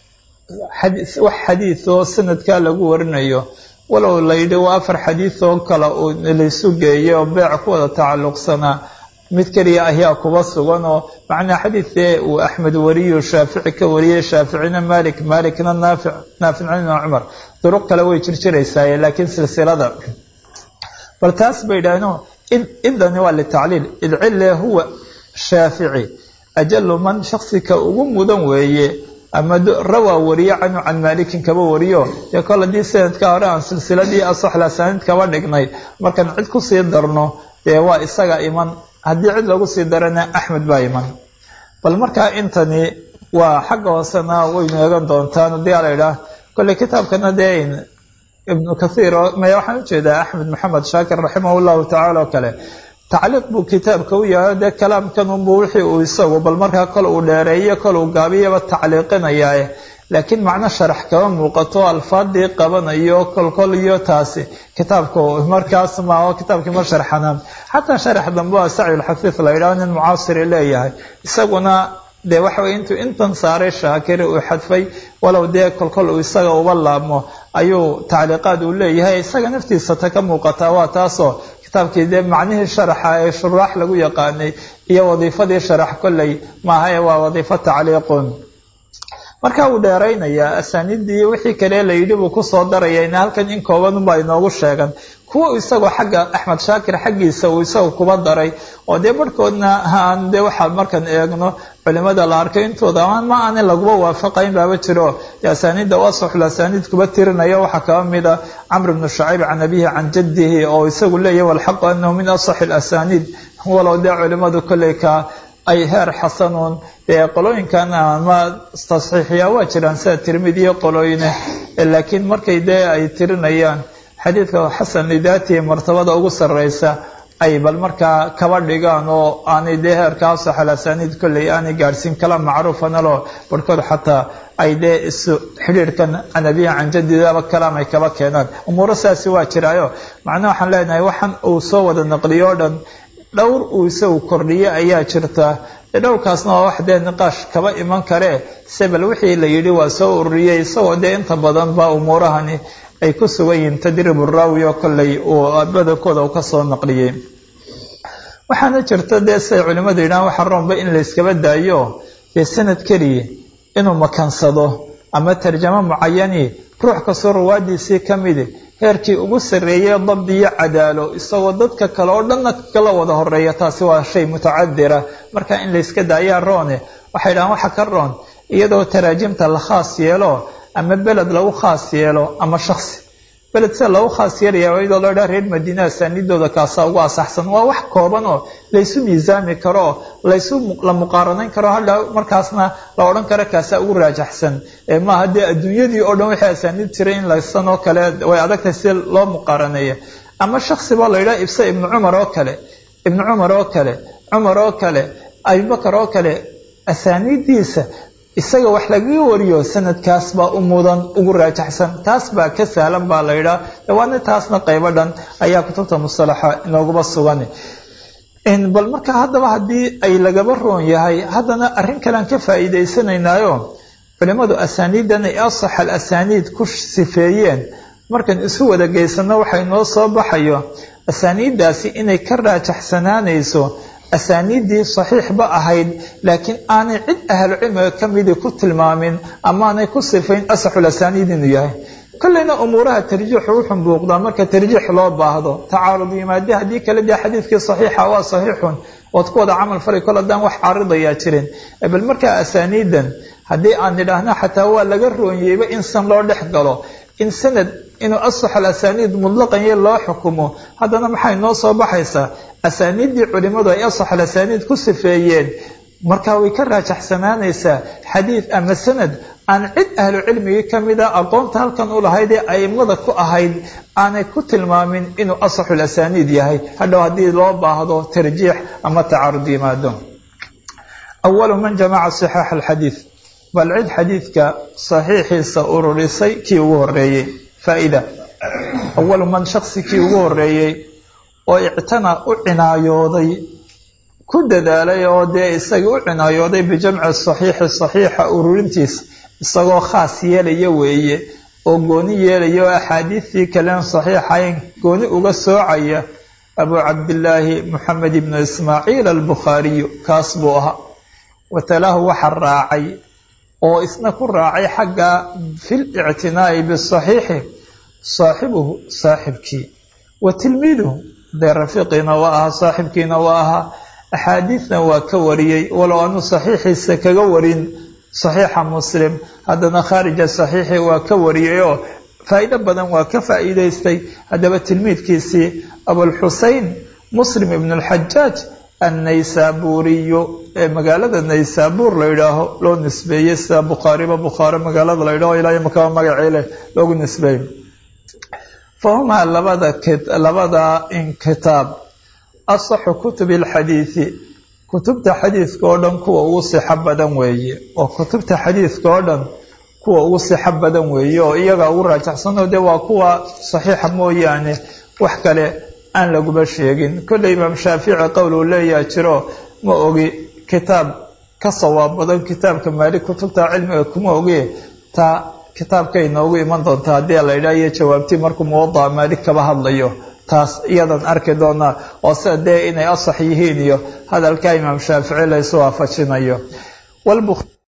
wax xadiid oo sanadkaa lagu warinayo walow la yidhi waa afar xadiid oo kale uu laysu geeyay oo beec ku wada tacalluqsanaa mid keliya ayaa kuba sugan oo macnaa xadiidee uu axmed wariyo shaafici ka wariyey shaaficina malik maalikna naafic naaficna cumar duruq kale way jirjiraysaaye laakiin silsilada bal taas bay yidhaahno idani waa litacliil idcille huwa shaafici ajalu man shaksika ugu mudan weeye ama rawaa wariye canhu can maalikin kaba wariyo dee kol haddii sanadka hore aan silsiladii asaxul asaaniid kaba dhignay markaan cid kusii darno dee waa isaga iman haddii cid lagu sii darana axmed baa iman bal markaa intani waa xagga hoosena waynu eegan doontaan hadii ala idhaah kolley kitaabkana dee ibnu kathiir oo maya waxaan ujeedaa axmed maxamed shaakir raximah llahu tacaala oo kale tacliiq buu kitaabka u yahay dee kalaamkan unbuu wixii uu isagu bal markaa kol uu dheereeyo kol uu gaabiyaba tacliiqinayaa laakiin macno sharax kaba muuqato alfaadii qabanayo kolkol iyo taasi kitaabka markaas maaho kitaabkii ma sharxanaan xataa sharax dambe waa saciilxafiif la yidhaho nin mucaasiri leeyahay isaguna dee waxa weye intuu intan saaray shaakiri uu xadfay walow dee kolkol uu isaga uba laabmo ayuu tacliiqaad uu leeyahay isaga naftiisa ta ka muuqataa waa taasoo kitaabkii dee macnihii sharaxa ee shuraax lagu yaqaanay iyo wadiifadii sharax kolley maahae waa wadiifo tacliiqun marka uu dheeraynayaa asaaniiddii wixii kale la yidhi buu kusoo daraya in halkan in koobanunbaa inoogu sheegan kuwa isagoo xagga axmed shaakir xaggiisa uu isaga kuba daray oo dee barhkoodna aan dee waxaa markaan eegno culimada la arkay intooda amaan ma aanin laguba waafaqayn baaba jiro dee asaaniidda u asaxul asaaniid kuba tirinayo waxaa kaba mida camr bnu shacayb can abihi can jaddihi oo isagu leeyahy walxaqu anahu min asaxi asaaniid walow dee culimadu kolley ka ay heer xasanuun dee qolooyinkan ama tasxiixiyaa waa jiraan sida tirmidiyo qolooyine laakiin markay dee ay tirinayaan xadiidka xasan lidaatihi martabada ugu sarreysa ay bal markaa kaba dhigaan oo aanay dee heerka asaxal asaaniid kolley aanay gaadhsiin kalaam macruufana loo barhkood xataa ay dee isu xidhiirhkan can abiha can jadidaba kalaam ay kaba keenaan umuuro saasi waa jiraayo macnaha waxaan leenahay waxaan uu soo wada naqliyo o dhan dhowr uu isagu kordhiye ayaa jirta dhowrkaasna waa wax dee niqaash kaba iman karee sebel wixii la yidhi waa soo ururiyey isagoo dee inta badan ba umuurahani ay ku sugan yihiin tadriib uraawi oo kolley uu badankooda uu kasoo naqliyey waxaana jirta dee siday culimadu yidhahaan waxa roonba in la iskaba daayo dee sanad keliya inuu makansado ama tarjamo mucayani ruux kastoo rawaadiisii ka midi heerkii ugu sarreeyey dabdi iyo cadaalo isagoo dadka kale oo dhanna kala wada horeeya taasi waa shay mutacadira marka in la iska daayaa roone waxay dhahaan waxa ka roon iyadoo taraajimta la khaas yeelo ama beled lagu khaas yeelo ama shaksi beled sida lagu khaas yeelaya iyadoo loo dhaa reer madiina asaaniidooda kaasaa ugu asaxsan waa wax kooban oo laysu miisaami karo oo laysu la muqaaranayn karo hadha markaasna la odhan karo kaasaa ugu raajaxsan maaha dee adduunyadii oo dhan waxay asaaniid jiray in laysan oo kale way adagtahay si loo muqaaraneeya ama shaksi baa la yidhaha ibse ibnu cumar oo kale ibnu cumar oo kale cumar oo kale abubakar oo kale asaaniiddiisa isaga wax lagaga wariyo sanadkaas baa u mudan ugu raajaxsan taas baa ka sahlan baa la yidhaha dawaana taasna qaybo dhan ayaa kutubta musalaxa inooguba sugan bal marka haddaba haddii ay lagaba roon yahay haddana arrin kalean ka faa'iidaysanaynayo culimmadu asaaniiddan ay asax al asaaniid ku sifeeyeen markaan isu wada geysano waxay noo soo baxayo asaaniiddaasi inay ka raajaxsanaanayso asaaniiddii saxiixba ahayd laakiin aanay cid ahlucilmiga ka midii ku tilmaamin amaanay ku sifayn asaxul asaaniid inuu yahay kollayna umuuraha tarjiixu wuxuu buuqdaa marka tarjiix loo baahdo tacaarud yimaade haddii kale dee xadiidkii saxiixa waa saxiixun ood ku wada camal falay kol haddaan wax caaridayaa jirin bal markaa asaaniiddan haddii aan nidhaahno xataa waa laga roonyeyba in san loo dhex galo in sanad inuu asax al asaaniid mutlaqanye loo xukumo haddana maxay noo soo baxaysaa asaaniiddii culimmadu ay asax al asaaniid ku sifeeyeen markaa way ka raajaxsanaanaysaa xadiid ama sanad aan cid ahlu cilmigii ka mida aqoonta halkan u lahayd ee a'immada ku ahayd aanay ku tilmaamin inuu asaxul asaaniid yahay hadhow haddii loo baahdo tarjiix ama tacaarud yimaado awalu man jamaca saxiix alxadiid bal cid xadiidka saxiixiisa ururisay kii ugu horeeyey faa'iida awalu man shaksi kii ugu horeeyey oo ictana u cinaayooday ku dadaalay oo dee isaga u cinaayooday bijamci saxiixi saxiixa ururintiisa isagoo khaas yeelaya weeye oo gooni yeelaya oo axaadiistii kalen saxiixayn gooni uga soocaya abu cabdillaahi moxamed ibnu ismaaciil albukhaariyu kaas buu ahaa watalaahu waxa raacay oo isna ku raacay xagga fil ictinaa'i bisaxiixi saaxibuhu saaxibkii wa tilmiiduhu dee rafiiqiina waa ahaa saaxibkiina waa ahaa axaadiisna waa ka wariyey walow aanu saxiixiisa kaga warin saxiixa muslim haddana khaarija saxiixi waa ka wariyay oo faa'iido badan waa ka faa'iidaystay haddaba tilmiidkiisii abulxusein muslim ibn alxajaaj annaysaabuuriyu ee magaalada naysaabuur la yidhaaho loo nisbeeyey sida bukhaariba bukhaare magaalada la yidhaho ilaa imakaba magacii leh loogu nisbeeyey fahumaa labada labada inkitaab asaxu kutubi alxadiidi kutubta xadiidka oo dhan kuwa ugu sixo badan weeye oo kutubta xadiidka oo dhan kuwa ugu sixo badan weeye oo iyaga ugu raajaxsanoo dee waa kuwa saxiixa mooyaane wax kale aan laguba sheegin kolley imaam shaafici qowl uu leeyaha jiro ma ogi kitaab ka sawaab badan kitaabka maalik kutubta cilmiga kuma ogi taa kitaabkay noogu iman doontaa haddii la yidhaha iyo jawaabtii markuu muwadaca maalik kaba hadlayo taas iyadan arki doonaa oo sida dee inay asax yihiin iyo hadalka imaam shaafici laysu waafajinayo